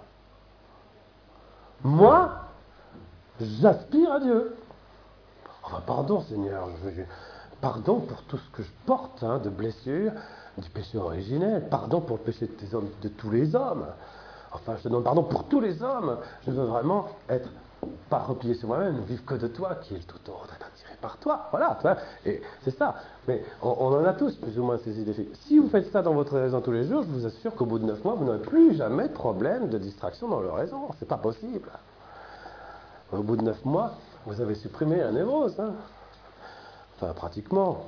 moi, j'aspire à Dieu. Enfin, pardon, Seigneur, pardon pour tout ce que je porte de blessures, du péché originel, pardon pour le péché de tous les hommes. Enfin, je te demande pardon pour tous les hommes. Je veux vraiment être pas replié sur moi-même, ne vivre que de toi, qui est le tout autre, être attiré par toi. Voilà, et c'est ça. Mais on en a tous plus ou moins ces idées fixes. Si vous faites ça dans votre raison tous les jours, je vous assure qu'au bout de 9 mois, vous n'aurez plus jamais de problème de distraction dans l'oraison. C'est pas possible. Au bout de 9 mois, vous avez supprimé la névrose. Enfin, pratiquement.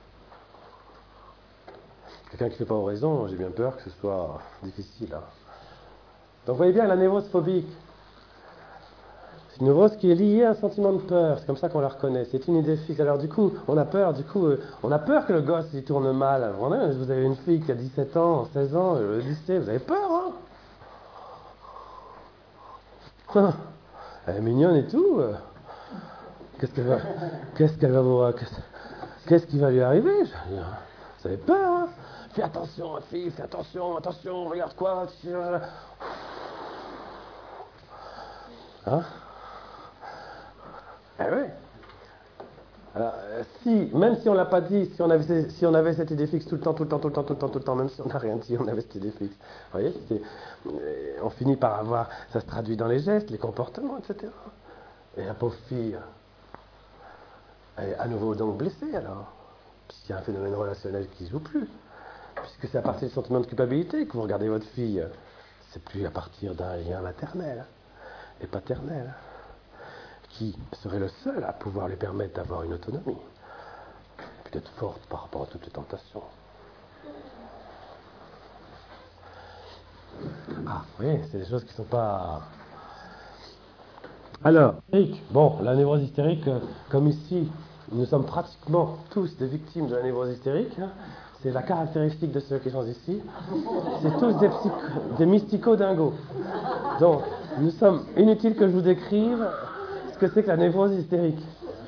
Quelqu'un qui ne fait pas oraison, j'ai bien peur que ce soit difficile. Donc vous voyez bien la névrose phobique. C'est une névrose qui est liée à un sentiment de peur. C'est comme ça qu'on la reconnaît. C'est une idée fixe. Alors du coup, on a peur que le gosse il tourne mal. Vous avez une fille qui a 17 ans, 16 ans, le lycée, vous avez peur, Elle est mignonne et tout. Qu'est-ce qui va lui arriver? Vous avez peur, Fais attention, ma fille, fais attention, regarde quoi. Eh oui. Alors, même si on ne l'a pas dit, si on avait cette idée fixe tout le temps, même si on n'a rien dit, on avait cette idée fixe. Vous voyez, on finit par avoir, ça se traduit dans les gestes, les comportements, etc. Et la pauvre fille, elle est à nouveau donc blessée alors, puisqu'il y a un phénomène relationnel qui ne joue plus. Puisque c'est à partir du sentiment de culpabilité que vous regardez votre fille, c'est plus à partir d'un lien maternel et paternel, qui serait le seul à pouvoir lui permettre d'avoir une autonomie, puis d'être forte par rapport à toutes les tentations. Ah oui, c'est des choses qui ne sont pas... Alors, bon, la névrose hystérique, comme ici, nous sommes pratiquement tous des victimes de la névrose hystérique, hein. C'est la caractéristique de ceux qui sont ici. C'est tous des mystico-dingos. Donc, nous sommes inutile que je vous décrive ce que c'est que la névrose hystérique.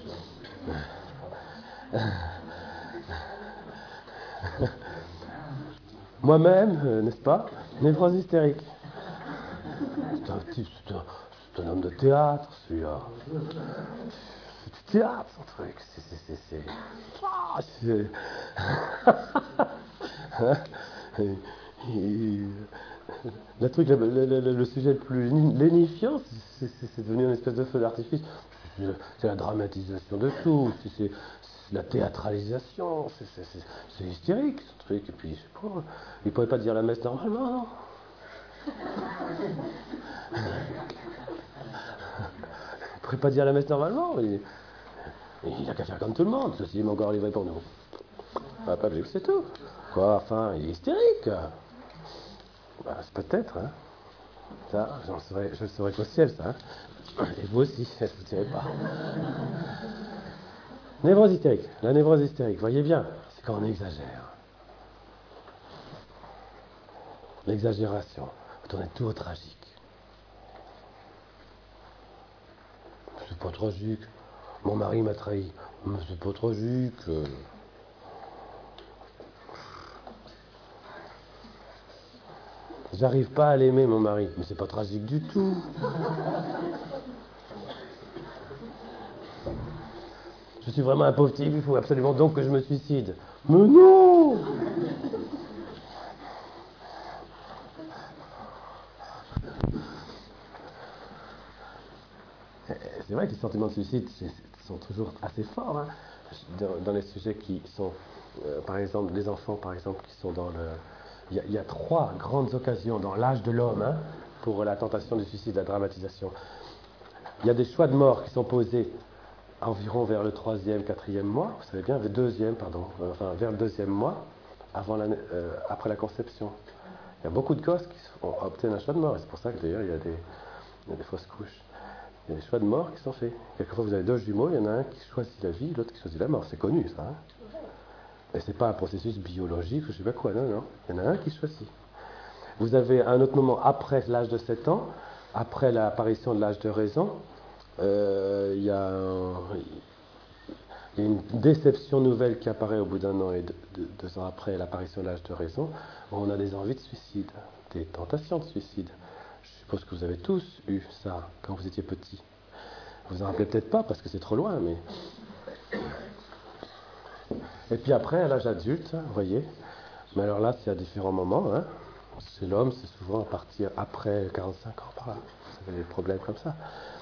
Moi-même, n'est-ce pas, névrose hystérique. C'est un type, c'est un homme de théâtre, celui-là. C'est du théâtre, son truc. Le sujet le plus lénifiant, c'est devenu une espèce de feu d'artifice. C'est la dramatisation de tout, c'est la théâtralisation, c'est hystérique ce truc. Et puis, je sais pas, il ne pourrait pas dire la messe normalement, non? Il ne pourrait pas dire la messe normalement. Il n'a qu'à faire comme tout le monde, ceci est encore livré pour nous. Pas obligé, c'est tout. Quoi, enfin, il est hystérique. Bah, c'est peut-être, hein. Ça, je le saurais qu'au ciel, ça. Hein. Et vous aussi, je ne vous dirai pas. Névrose hystérique. La névrose hystérique, voyez bien, c'est quand on exagère. L'exagération. Vous tournez tout au tragique. C'est pas tragique. Mon mari m'a trahi. Mais c'est pas tragique. J'arrive pas à l'aimer, mon mari. Mais c'est pas tragique du tout. Je suis vraiment un pauvre type, il faut absolument donc que je me suicide. Mais non! C'est vrai que les sentiments de suicide sont toujours assez forts, hein, dans les sujets qui sont, par exemple, les enfants, par exemple, qui sont dans le... Il y a 3 grandes occasions dans l'âge de l'homme, hein, pour la tentation du suicide, la dramatisation. Il y a des choix de mort qui sont posés environ vers le 3e, 4e mois, vous savez bien, vers le 2e mois, après la conception. Il y a beaucoup de gosses qui obtiennent un choix de mort, et c'est pour ça que d'ailleurs il y a des fausses couches. Il y a des choix de mort qui sont faits. Quelquefois vous avez 2 jumeaux, il y en a un qui choisit la vie, l'autre qui choisit la mort. C'est connu ça. Hein. Et c'est pas un processus biologique, je sais pas quoi, non. Il y en a un qui choisit. Vous avez un autre moment après l'âge de 7 ans, après l'apparition de l'âge de raison, il y a une déception nouvelle qui apparaît au bout d'1 an et 2 ans après l'apparition de l'âge de raison, où on a des envies de suicide, des tentations de suicide. Je suppose que vous avez tous eu ça quand vous étiez petit. Vous en rappelez peut-être pas parce que c'est trop loin, mais... Et puis après, à l'âge adulte, vous voyez, mais alors là, c'est à différents moments, hein. Chez l'homme, c'est souvent à partir après 45 ans, par là. Vous avez des problèmes comme ça.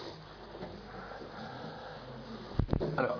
Alors...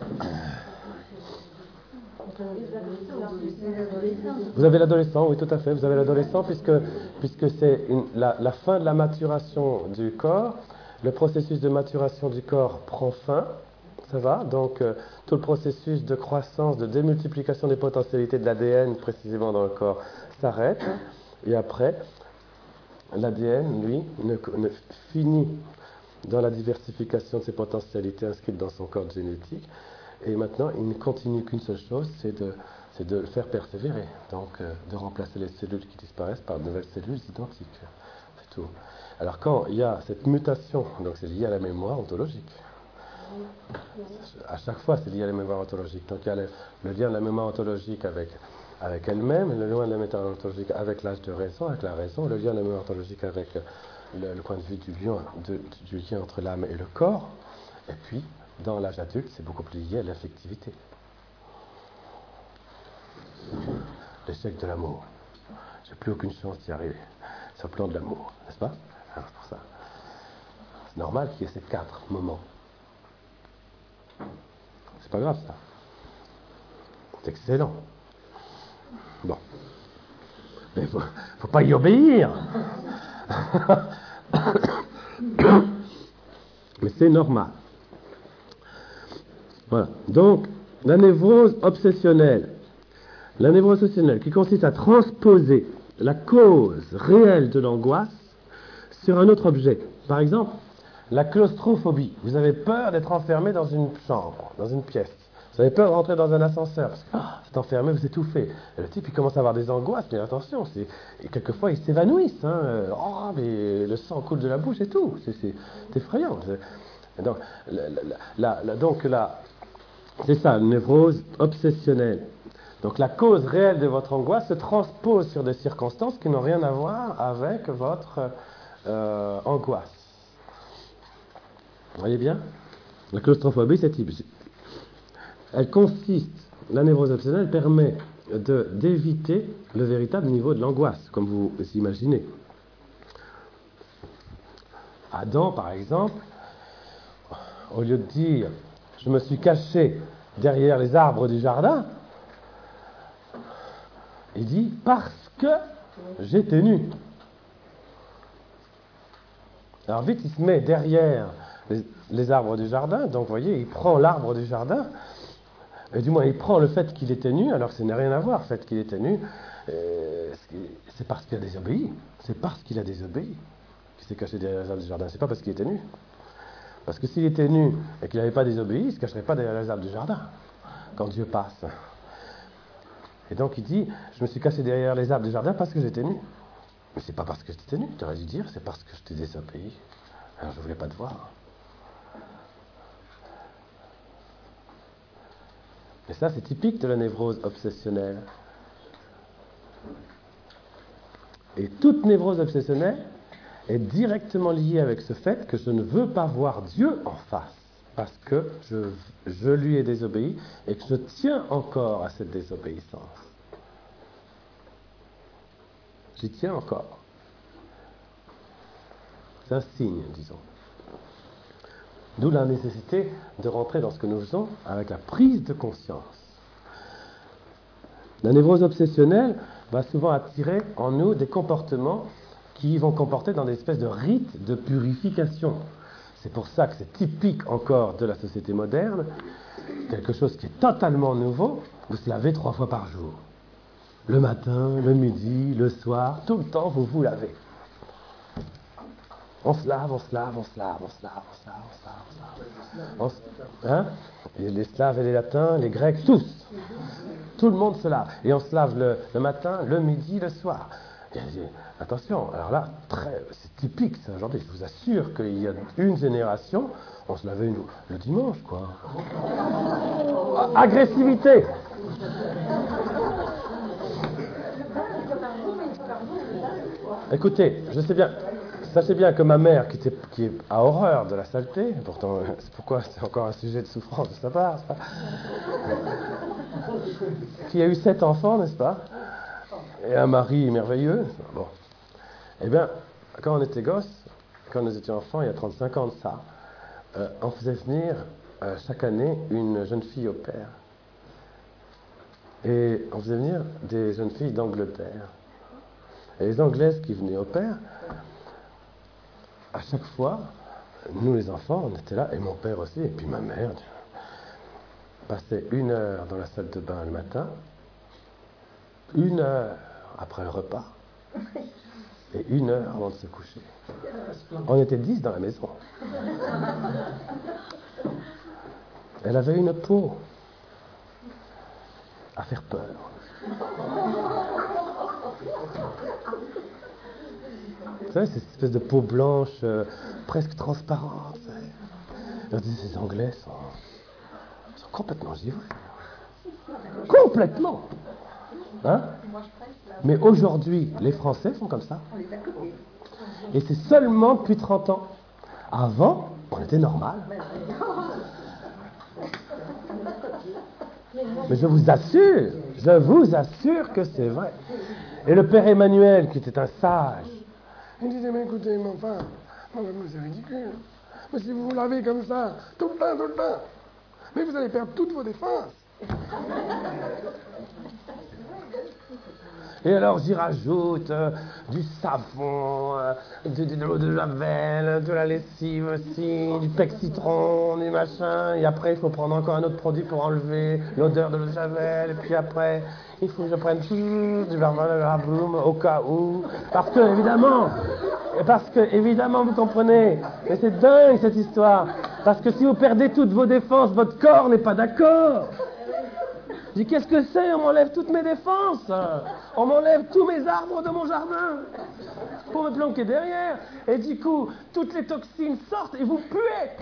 Vous avez l'adolescent, oui, tout à fait. Vous avez l'adolescent puisque c'est la fin de la maturation du corps. Le processus de maturation du corps prend fin. Ça va? Donc, tout le processus de croissance, de démultiplication des potentialités de l'ADN, précisément dans le corps, s'arrête. Et après, l'ADN, lui, ne finit dans la diversification de ses potentialités inscrites dans son code génétique. Et maintenant, il ne continue qu'une seule chose, c'est de le faire persévérer. Donc, de remplacer les cellules qui disparaissent par de nouvelles cellules identiques. C'est tout. Alors, quand il y a cette mutation, donc c'est lié à la mémoire ontologique. À chaque fois, c'est lié à la mémoire ontologique. Donc, il y a le lien de la mémoire ontologique avec elle-même, le lien de la mémoire ontologique avec l'âge de raison, avec la raison, le lien de la mémoire ontologique avec le point de vue du lien entre l'âme et le corps. Et puis, dans l'âge adulte, c'est beaucoup plus lié à l'affectivité. l'échec de l'amour. J'ai plus aucune chance d'y arriver. C'est le plan de l'amour, n'est-ce pas? Alors, c'est pour ça. C'est normal qu'il y ait ces 4 moments. C'est pas grave, ça. C'est excellent. Bon. Mais faut pas y obéir. Mais c'est normal. Voilà. Donc, la névrose obsessionnelle. La névrose obsessionnelle qui consiste à transposer la cause réelle de l'angoisse sur un autre objet. Par exemple, la claustrophobie. Vous avez peur d'être enfermé dans une chambre, dans une pièce. Vous avez peur de rentrer dans un ascenseur parce que vous êtes enfermé, vous étouffez. Et le type, il commence à avoir des angoisses, mais attention, et quelquefois, ils s'évanouissent. Oh, mais le sang coule de la bouche et tout. C'est effrayant. Donc, c'est ça, une névrose obsessionnelle. Donc, la cause réelle de votre angoisse se transpose sur des circonstances qui n'ont rien à voir avec votre angoisse. Vous voyez bien? La claustrophobie, c'est typique. Elle consiste, la névrose obsessionnelle permet d'éviter le véritable niveau de l'angoisse, comme vous imaginez. Adam, par exemple, au lieu de dire « je me suis caché derrière les arbres du jardin », il dit « parce que j'étais nu ». Alors vite, il se met derrière les arbres du jardin, donc vous voyez, il prend l'arbre du jardin, et du moins il prend le fait qu'il était nu, alors que ça n'a rien à voir, le fait qu'il était nu, c'est parce qu'il a désobéi, c'est parce qu'il a désobéi qu'il s'est caché derrière les arbres du jardin, c'est pas parce qu'il était nu. Parce que s'il était nu et qu'il n'avait pas désobéi, il ne se cacherait pas derrière les arbres du jardin, quand Dieu passe. Et donc il dit, je me suis caché derrière les arbres du jardin parce que j'étais nu. Mais c'est pas parce que j'étais nu, tu aurais dû dire, c'est parce que je t'ai désobéi. Alors je ne voulais pas te voir. Et ça, c'est typique de la névrose obsessionnelle. Et toute névrose obsessionnelle est directement liée avec ce fait que je ne veux pas voir Dieu en face, parce que je lui ai désobéi et que je tiens encore à cette désobéissance. J'y tiens encore. C'est un signe, disons. D'où la nécessité de rentrer dans ce que nous faisons avec la prise de conscience. La névrose obsessionnelle va souvent attirer en nous des comportements qui vont comporter dans des espèces de rites de purification. C'est pour ça que c'est typique encore de la société moderne, quelque chose qui est totalement nouveau, de se laver 3 fois par jour. Le matin, le midi, le soir, tout le temps vous vous lavez. On se lave, on se lave, on se lave, on se lave, on se lave, on se lave. Hein? Les Slaves et les Latins, les Grecs, tous. Tout le monde se lave. Et on se lave le matin, le midi, le soir. Et, attention, alors là, c'est typique ça aujourd'hui. Je vous assure qu'il y a une génération, on se lavait le dimanche, quoi. Agressivité. Écoutez, je sais bien. Sachez bien que ma mère, qui a horreur de la saleté, pourtant c'est pourquoi c'est encore un sujet de souffrance de sa part, qui a eu 7 enfants, n'est-ce pas, et un mari merveilleux, bon. Eh bien, quand on était gosse, quand nous étions enfants, il y a 35 ans de ça, on faisait venir chaque année une jeune fille au père. Et on faisait venir des jeunes filles d'Angleterre. Et les Anglaises qui venaient au père, à chaque fois, nous les enfants, on était là, et mon père aussi, et puis ma mère, passait 1 heure dans la salle de bain le matin, 1 heure après le repas, et 1 heure avant de se coucher. On était 10 dans la maison. Elle avait une peau à faire peur. Vous savez, cette espèce de peau blanche, presque transparente. On dit, ces Anglais sont complètement givrés. Complètement. Hein? Mais aujourd'hui, les Français sont comme ça. Et c'est seulement depuis 30 ans. Avant, on était normal. Mais je vous assure que c'est vrai. Et le père Emmanuel, qui était un sage, il disait, mais écoutez, mais enfin, c'est ridicule. Mais si vous vous lavez comme ça, tout le temps, mais vous allez perdre toutes vos défenses. Et alors j'y rajoute du savon, de l'eau de javel, de la lessive aussi, du pec citron, du machin. Et après il faut prendre encore un autre produit pour enlever l'odeur de l'eau de javel. Et puis après il faut que je prenne du Barbaraboum au cas où. Parce que évidemment vous comprenez. Mais c'est dingue cette histoire. Parce que si vous perdez toutes vos défenses, votre corps n'est pas d'accord. Je dis, qu'est-ce que c'est? On m'enlève toutes mes défenses. On m'enlève tous mes arbres de mon jardin pour me planquer derrière. Et du coup, toutes les toxines sortent et vous puez.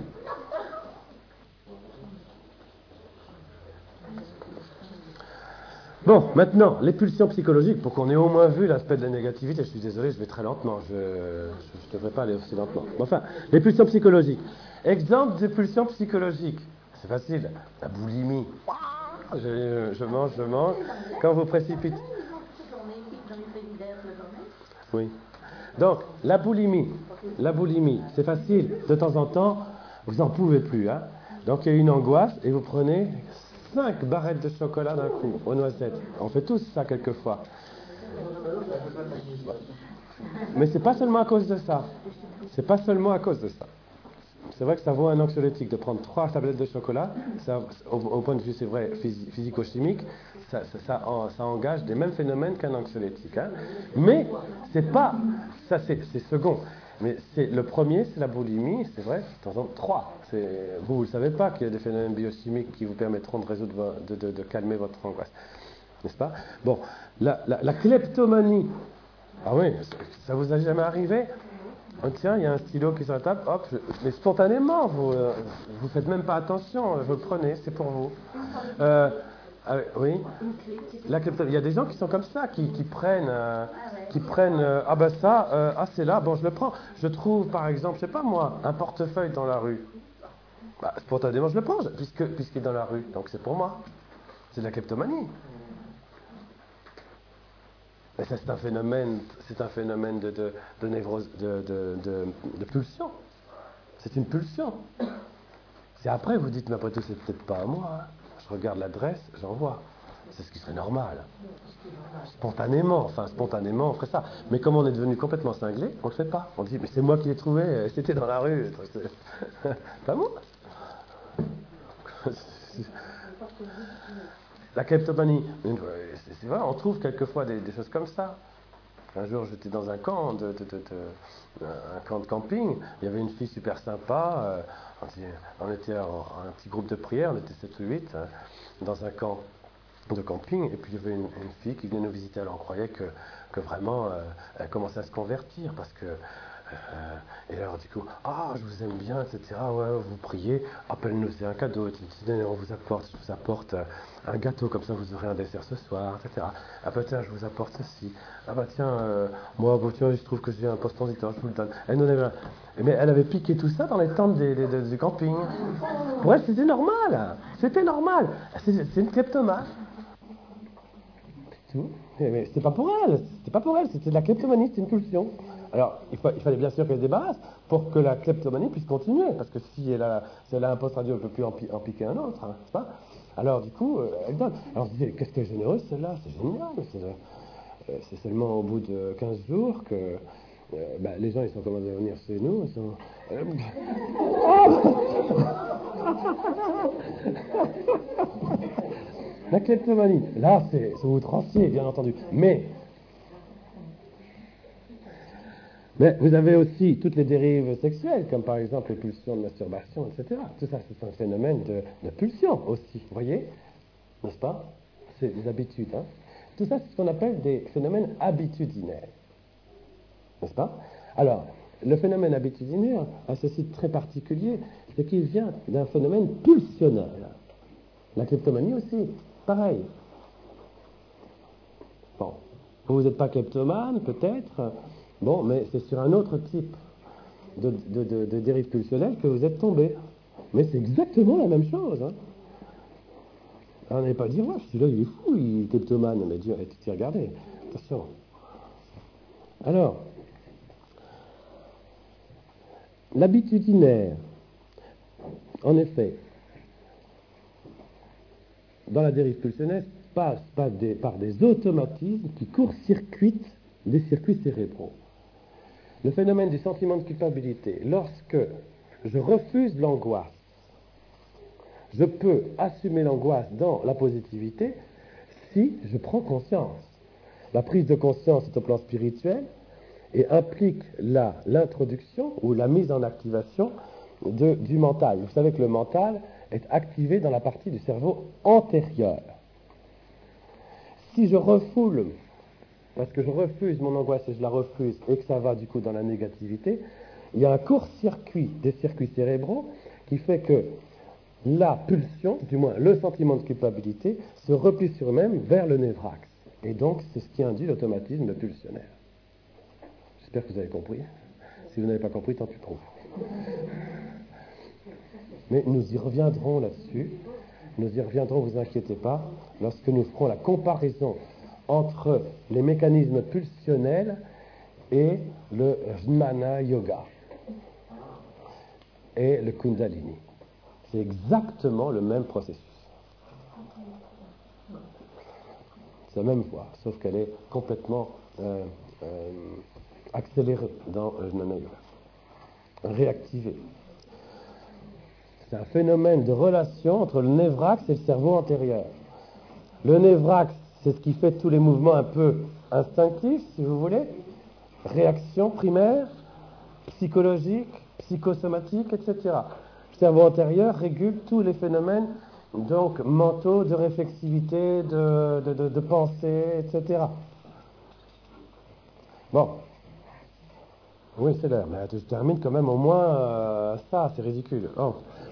Bon, maintenant, les pulsions psychologiques, pour qu'on ait au moins vu l'aspect de la négativité. Je suis désolé, je vais très lentement. Je ne devrais pas aller aussi lentement. Enfin, les pulsions psychologiques. Exemple de pulsions psychologiques. C'est facile. La boulimie. Je mange. Quand vous précipitez. Oui. Donc, la boulimie, c'est facile. De temps en temps, vous n'en pouvez plus. Hein. Donc, il y a une angoisse et vous prenez 5 barrettes de chocolat d'un coup, aux noisettes. On fait tous ça quelquefois. Mais c'est pas seulement à cause de ça. C'est vrai que ça vaut un anxiolytique de prendre 3 tablettes de chocolat. Ça, au point de vue, c'est vrai, physico-chimique, ça engage des mêmes phénomènes qu'un anxiolytique. Hein. Mais c'est pas... Ça, c'est second. Mais le premier, c'est la boulimie, c'est vrai, de temps en temps 3. Vous ne savez pas qu'il y a des phénomènes biochimiques qui vous permettront de résoudre, de calmer votre angoisse. N'est-ce pas? Bon, la kleptomanie. Ah oui, ça vous a jamais arrivé? Oh, tiens, il y a un stylo qui est sur la table, hop, mais spontanément, vous faites même pas attention, vous le prenez, c'est pour vous. Oui, il y a des gens qui sont comme ça, qui prennent, c'est là, bon, je le prends. Je trouve, par exemple, je sais pas moi, un portefeuille dans la rue. Bah, spontanément, je le prends, puisqu'il est dans la rue, donc c'est pour moi. C'est de la kleptomanie. Mais ça, c'est un phénomène de névrose, de pulsion. C'est une pulsion. C'est après, vous dites, mais après tout, c'est peut-être pas à moi. Hein. Je regarde l'adresse, j'envoie. C'est ce qui serait normal. Spontanément, on ferait ça. Mais comme on est devenu complètement cinglé, on le fait pas. On dit, mais c'est moi qui l'ai trouvé, c'était dans la rue. Pas moi. La kleptomanie, c'est vrai, on trouve quelquefois des choses comme ça. Un jour, j'étais dans un camp de camping. Il y avait une fille super sympa. On était un petit groupe de prière, on était 7 ou 8, dans un camp de camping. Et puis, il y avait une fille qui venait nous visiter. Alors, on croyait que vraiment, elle commençait à se convertir parce que... et alors du coup, je vous aime bien, etc. Ouais, vous priez, appelle-nous, c'est un cadeau. On vous apporte un gâteau, comme ça vous aurez un dessert ce soir, etc. Ah bah tiens, je vous apporte ceci. Ah bah tiens, moi, tiens, je trouve que j'ai un post-transiteur, je vous le donne. Mais elle avait piqué tout ça dans les tentes du camping. Pour elle, c'était normal. C'est une kleptomane. Mais c'était pas pour elle, c'était de la kleptomanie, c'était une pulsion. Alors, il fallait bien sûr qu'elle se débarrasse pour que la kleptomanie puisse continuer, parce que si elle a un poste radio, elle ne peut plus en piquer un autre, hein, n'est-ce pas? Alors, du coup, elle donne. Alors, je disais, qu'est-ce que généreuse celle-là, c'est génial. C'est seulement au bout de 15 jours que les gens, ils sont commandés à venir chez nous, ils sont... La kleptomanie, là, c'est outrancier, bien entendu. Mais vous avez aussi toutes les dérives sexuelles, comme par exemple les pulsions de masturbation, etc. Tout ça, c'est un phénomène de pulsion aussi, vous voyez? N'est-ce pas? C'est des habitudes. Hein? Tout ça, c'est ce qu'on appelle des phénomènes habitudinaires. N'est-ce pas? Alors, le phénomène habitudinaire a ceci de très particulier, c'est qu'il vient d'un phénomène pulsionnel. La kleptomanie aussi, pareil. Bon, vous n'êtes pas kleptomane, peut-être, bon, mais c'est sur un autre type de dérive pulsionnelle que vous êtes tombé. Mais c'est exactement la même chose. Hein. Alors, on n'allait pas dire, ouais, celui-là, il est fou, il est kleptomane. Mais Dieu, tu t'y regardé. Attention. Alors, l'habitudinaire, en effet, dans la dérive pulsionnelle, passe par des automatismes qui court-circuitent des circuits cérébraux. Le phénomène du sentiment de culpabilité, lorsque je refuse l'angoisse, je peux assumer l'angoisse dans la positivité si je prends conscience. La prise de conscience est au plan spirituel et implique l'introduction ou la mise en activation du mental. Vous savez que le mental est activé dans la partie du cerveau antérieure. Si je refoule, parce que je refuse mon angoisse et je la refuse et que ça va du coup dans la négativité, il y a un court-circuit des circuits cérébraux qui fait que la pulsion, du moins le sentiment de culpabilité, se replie sur eux-mêmes vers le névrax. Et donc, c'est ce qui induit l'automatisme pulsionnaire. J'espère que vous avez compris. Si vous n'avez pas compris, tant pis pour vous. Mais nous y reviendrons là-dessus. Nous y reviendrons, vous inquiétez pas, lorsque nous ferons la comparaison entre les mécanismes pulsionnels et le Jnana Yoga et le Kundalini. C'est exactement le même processus. C'est la même voie, sauf qu'elle est complètement accélérée dans le Jnana Yoga, réactivée. C'est un phénomène de relation entre le névrax et le cerveau antérieur. Le névrax, c'est ce qui fait tous les mouvements un peu instinctifs, si vous voulez, réaction primaire, psychologique, psychosomatique, etc. Le cerveau antérieur régule tous les phénomènes donc mentaux, de réflexivité, de pensée, etc. Bon. Oui, c'est l'heure, mais je termine quand même au moins ça, c'est ridicule. Oh.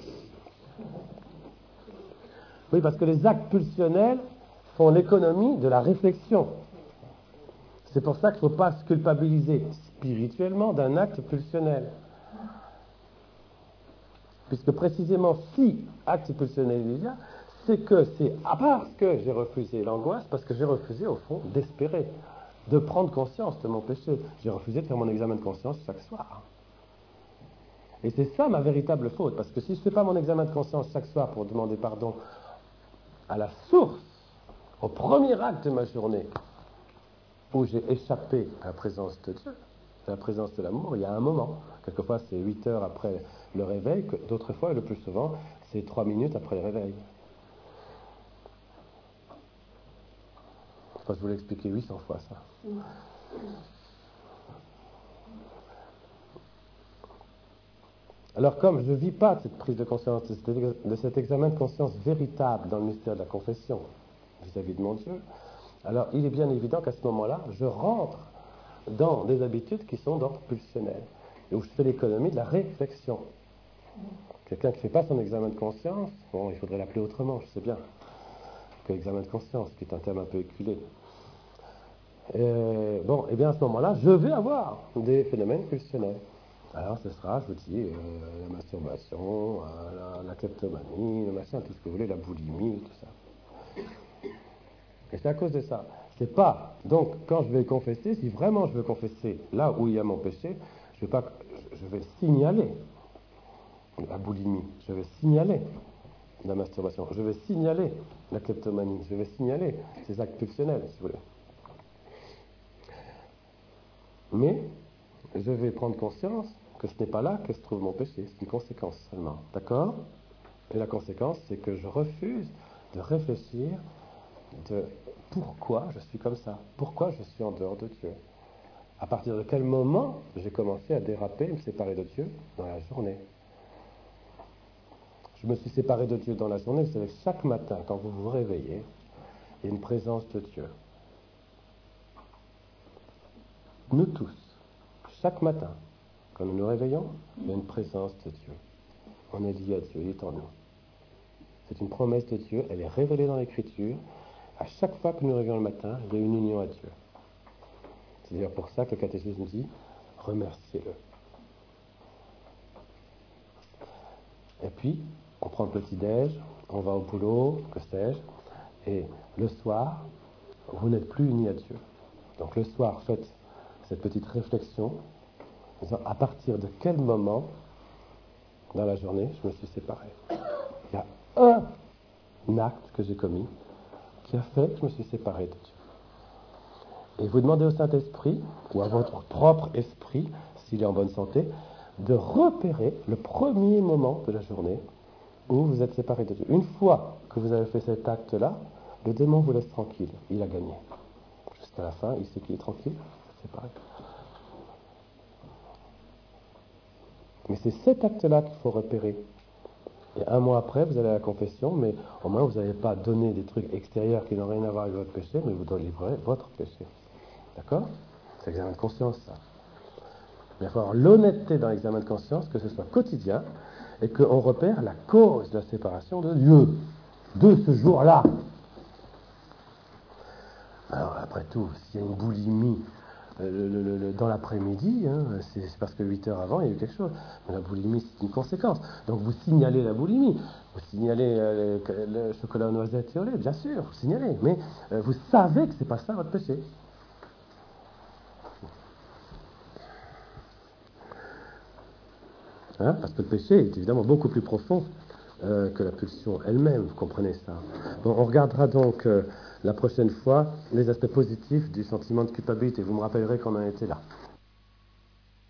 Oui, parce que les actes pulsionnels font l'économie de la réflexion. C'est pour ça qu'il ne faut pas se culpabiliser spirituellement d'un acte pulsionnel. Puisque précisément, si acte pulsionnel il y a, c'est parce que j'ai refusé l'angoisse, parce que j'ai refusé, au fond, d'espérer, de prendre conscience de mon péché. J'ai refusé de faire mon examen de conscience chaque soir. Et c'est ça ma véritable faute, parce que si je ne fais pas mon examen de conscience chaque soir pour demander pardon à la source, au premier acte de ma journée, où j'ai échappé à la présence de Dieu, à la présence de l'amour, il y a un moment. Quelquefois, c'est 8 heures après le réveil, d'autres fois, et le plus souvent, c'est 3 minutes après le réveil. Enfin, je vous l'ai expliqué 800 fois, ça. Alors, comme je ne vis pas de cette prise de conscience, de cet examen de conscience véritable dans le mystère de la confession vis-à-vis de mon Dieu, alors il est bien évident qu'à ce moment-là, je rentre dans des habitudes qui sont d'ordre pulsionnel, et où je fais l'économie de la réflexion. Quelqu'un qui ne fait pas son examen de conscience, bon, il faudrait l'appeler autrement, je sais bien, que l'examen de conscience, qui est un terme un peu éculé. Bon, et bien à ce moment-là, je vais avoir des phénomènes pulsionnels. Alors ce sera, je vous dis, la masturbation, la kleptomanie, le machin, tout ce que vous voulez, la boulimie, tout ça. Et c'est à cause de ça. C'est pas, donc, quand je vais confesser, si vraiment je veux confesser là où il y a mon péché, je vais signaler la boulimie, je vais signaler la masturbation, je vais signaler la kleptomanie, je vais signaler ces actes pulsionnels, si vous voulez. Mais je vais prendre conscience que ce n'est pas là que se trouve mon péché, c'est une conséquence seulement, d'accord? Et la conséquence, c'est que je refuse de réfléchir de pourquoi je suis comme ça, pourquoi je suis en dehors de Dieu. À partir de quel moment j'ai commencé à déraper, me séparer de Dieu dans la journée. Je me suis séparé de Dieu dans la journée, vous savez, chaque matin, quand vous vous réveillez, il y a une présence de Dieu. Nous tous, chaque matin, quand nous nous réveillons, il y a une présence de Dieu. On est lié à Dieu, il est en nous. C'est une promesse de Dieu, elle est révélée dans l'Écriture. À chaque fois que nous nous réveillons le matin, il y a une union à Dieu. C'est d'ailleurs pour ça que le catéchisme dit « remerciez-le ». Et puis, on prend le petit-déj, on va au boulot, que sais-je, Et le soir, vous n'êtes plus unis à Dieu. Donc le soir, faites cette petite réflexion, en disant, à partir de quel moment dans la journée je me suis séparé. Il y a un acte que j'ai commis qui a fait que je me suis séparé de Dieu. Et vous demandez au Saint-Esprit, ou à votre propre esprit, s'il est en bonne santé, de repérer le premier moment de la journée où vous êtes séparé de Dieu. Une fois que vous avez fait cet acte-là, le démon vous laisse tranquille. Il a gagné. Jusqu'à la fin, il sait qu'il est tranquille, séparé. Mais c'est cet acte-là qu'il faut repérer. Et un mois après, vous allez à la confession, mais au moins vous n'avez pas donné des trucs extérieurs qui n'ont rien à voir avec votre péché, mais vous délivrez votre péché. D'accord? C'est l'examen de conscience, ça. Mais il faut avoir l'honnêteté dans l'examen de conscience, que ce soit quotidien, et qu'on repère la cause de la séparation de Dieu, de ce jour-là. Alors, après tout, s'il y a une boulimie dans l'après-midi, c'est parce que 8 heures avant, il y a eu quelque chose. Mais la boulimie, c'est une conséquence. Donc, vous signalez la boulimie. Vous signalez le chocolat aux noisettes et au lait, bien sûr, vous signalez. Mais vous savez que c'est pas ça votre péché. Parce que le péché est évidemment beaucoup plus profond que la pulsion elle-même, vous comprenez ça. Bon, on regardera donc la prochaine fois les aspects positifs du sentiment de culpabilité. Vous me rappellerez qu'on en était là.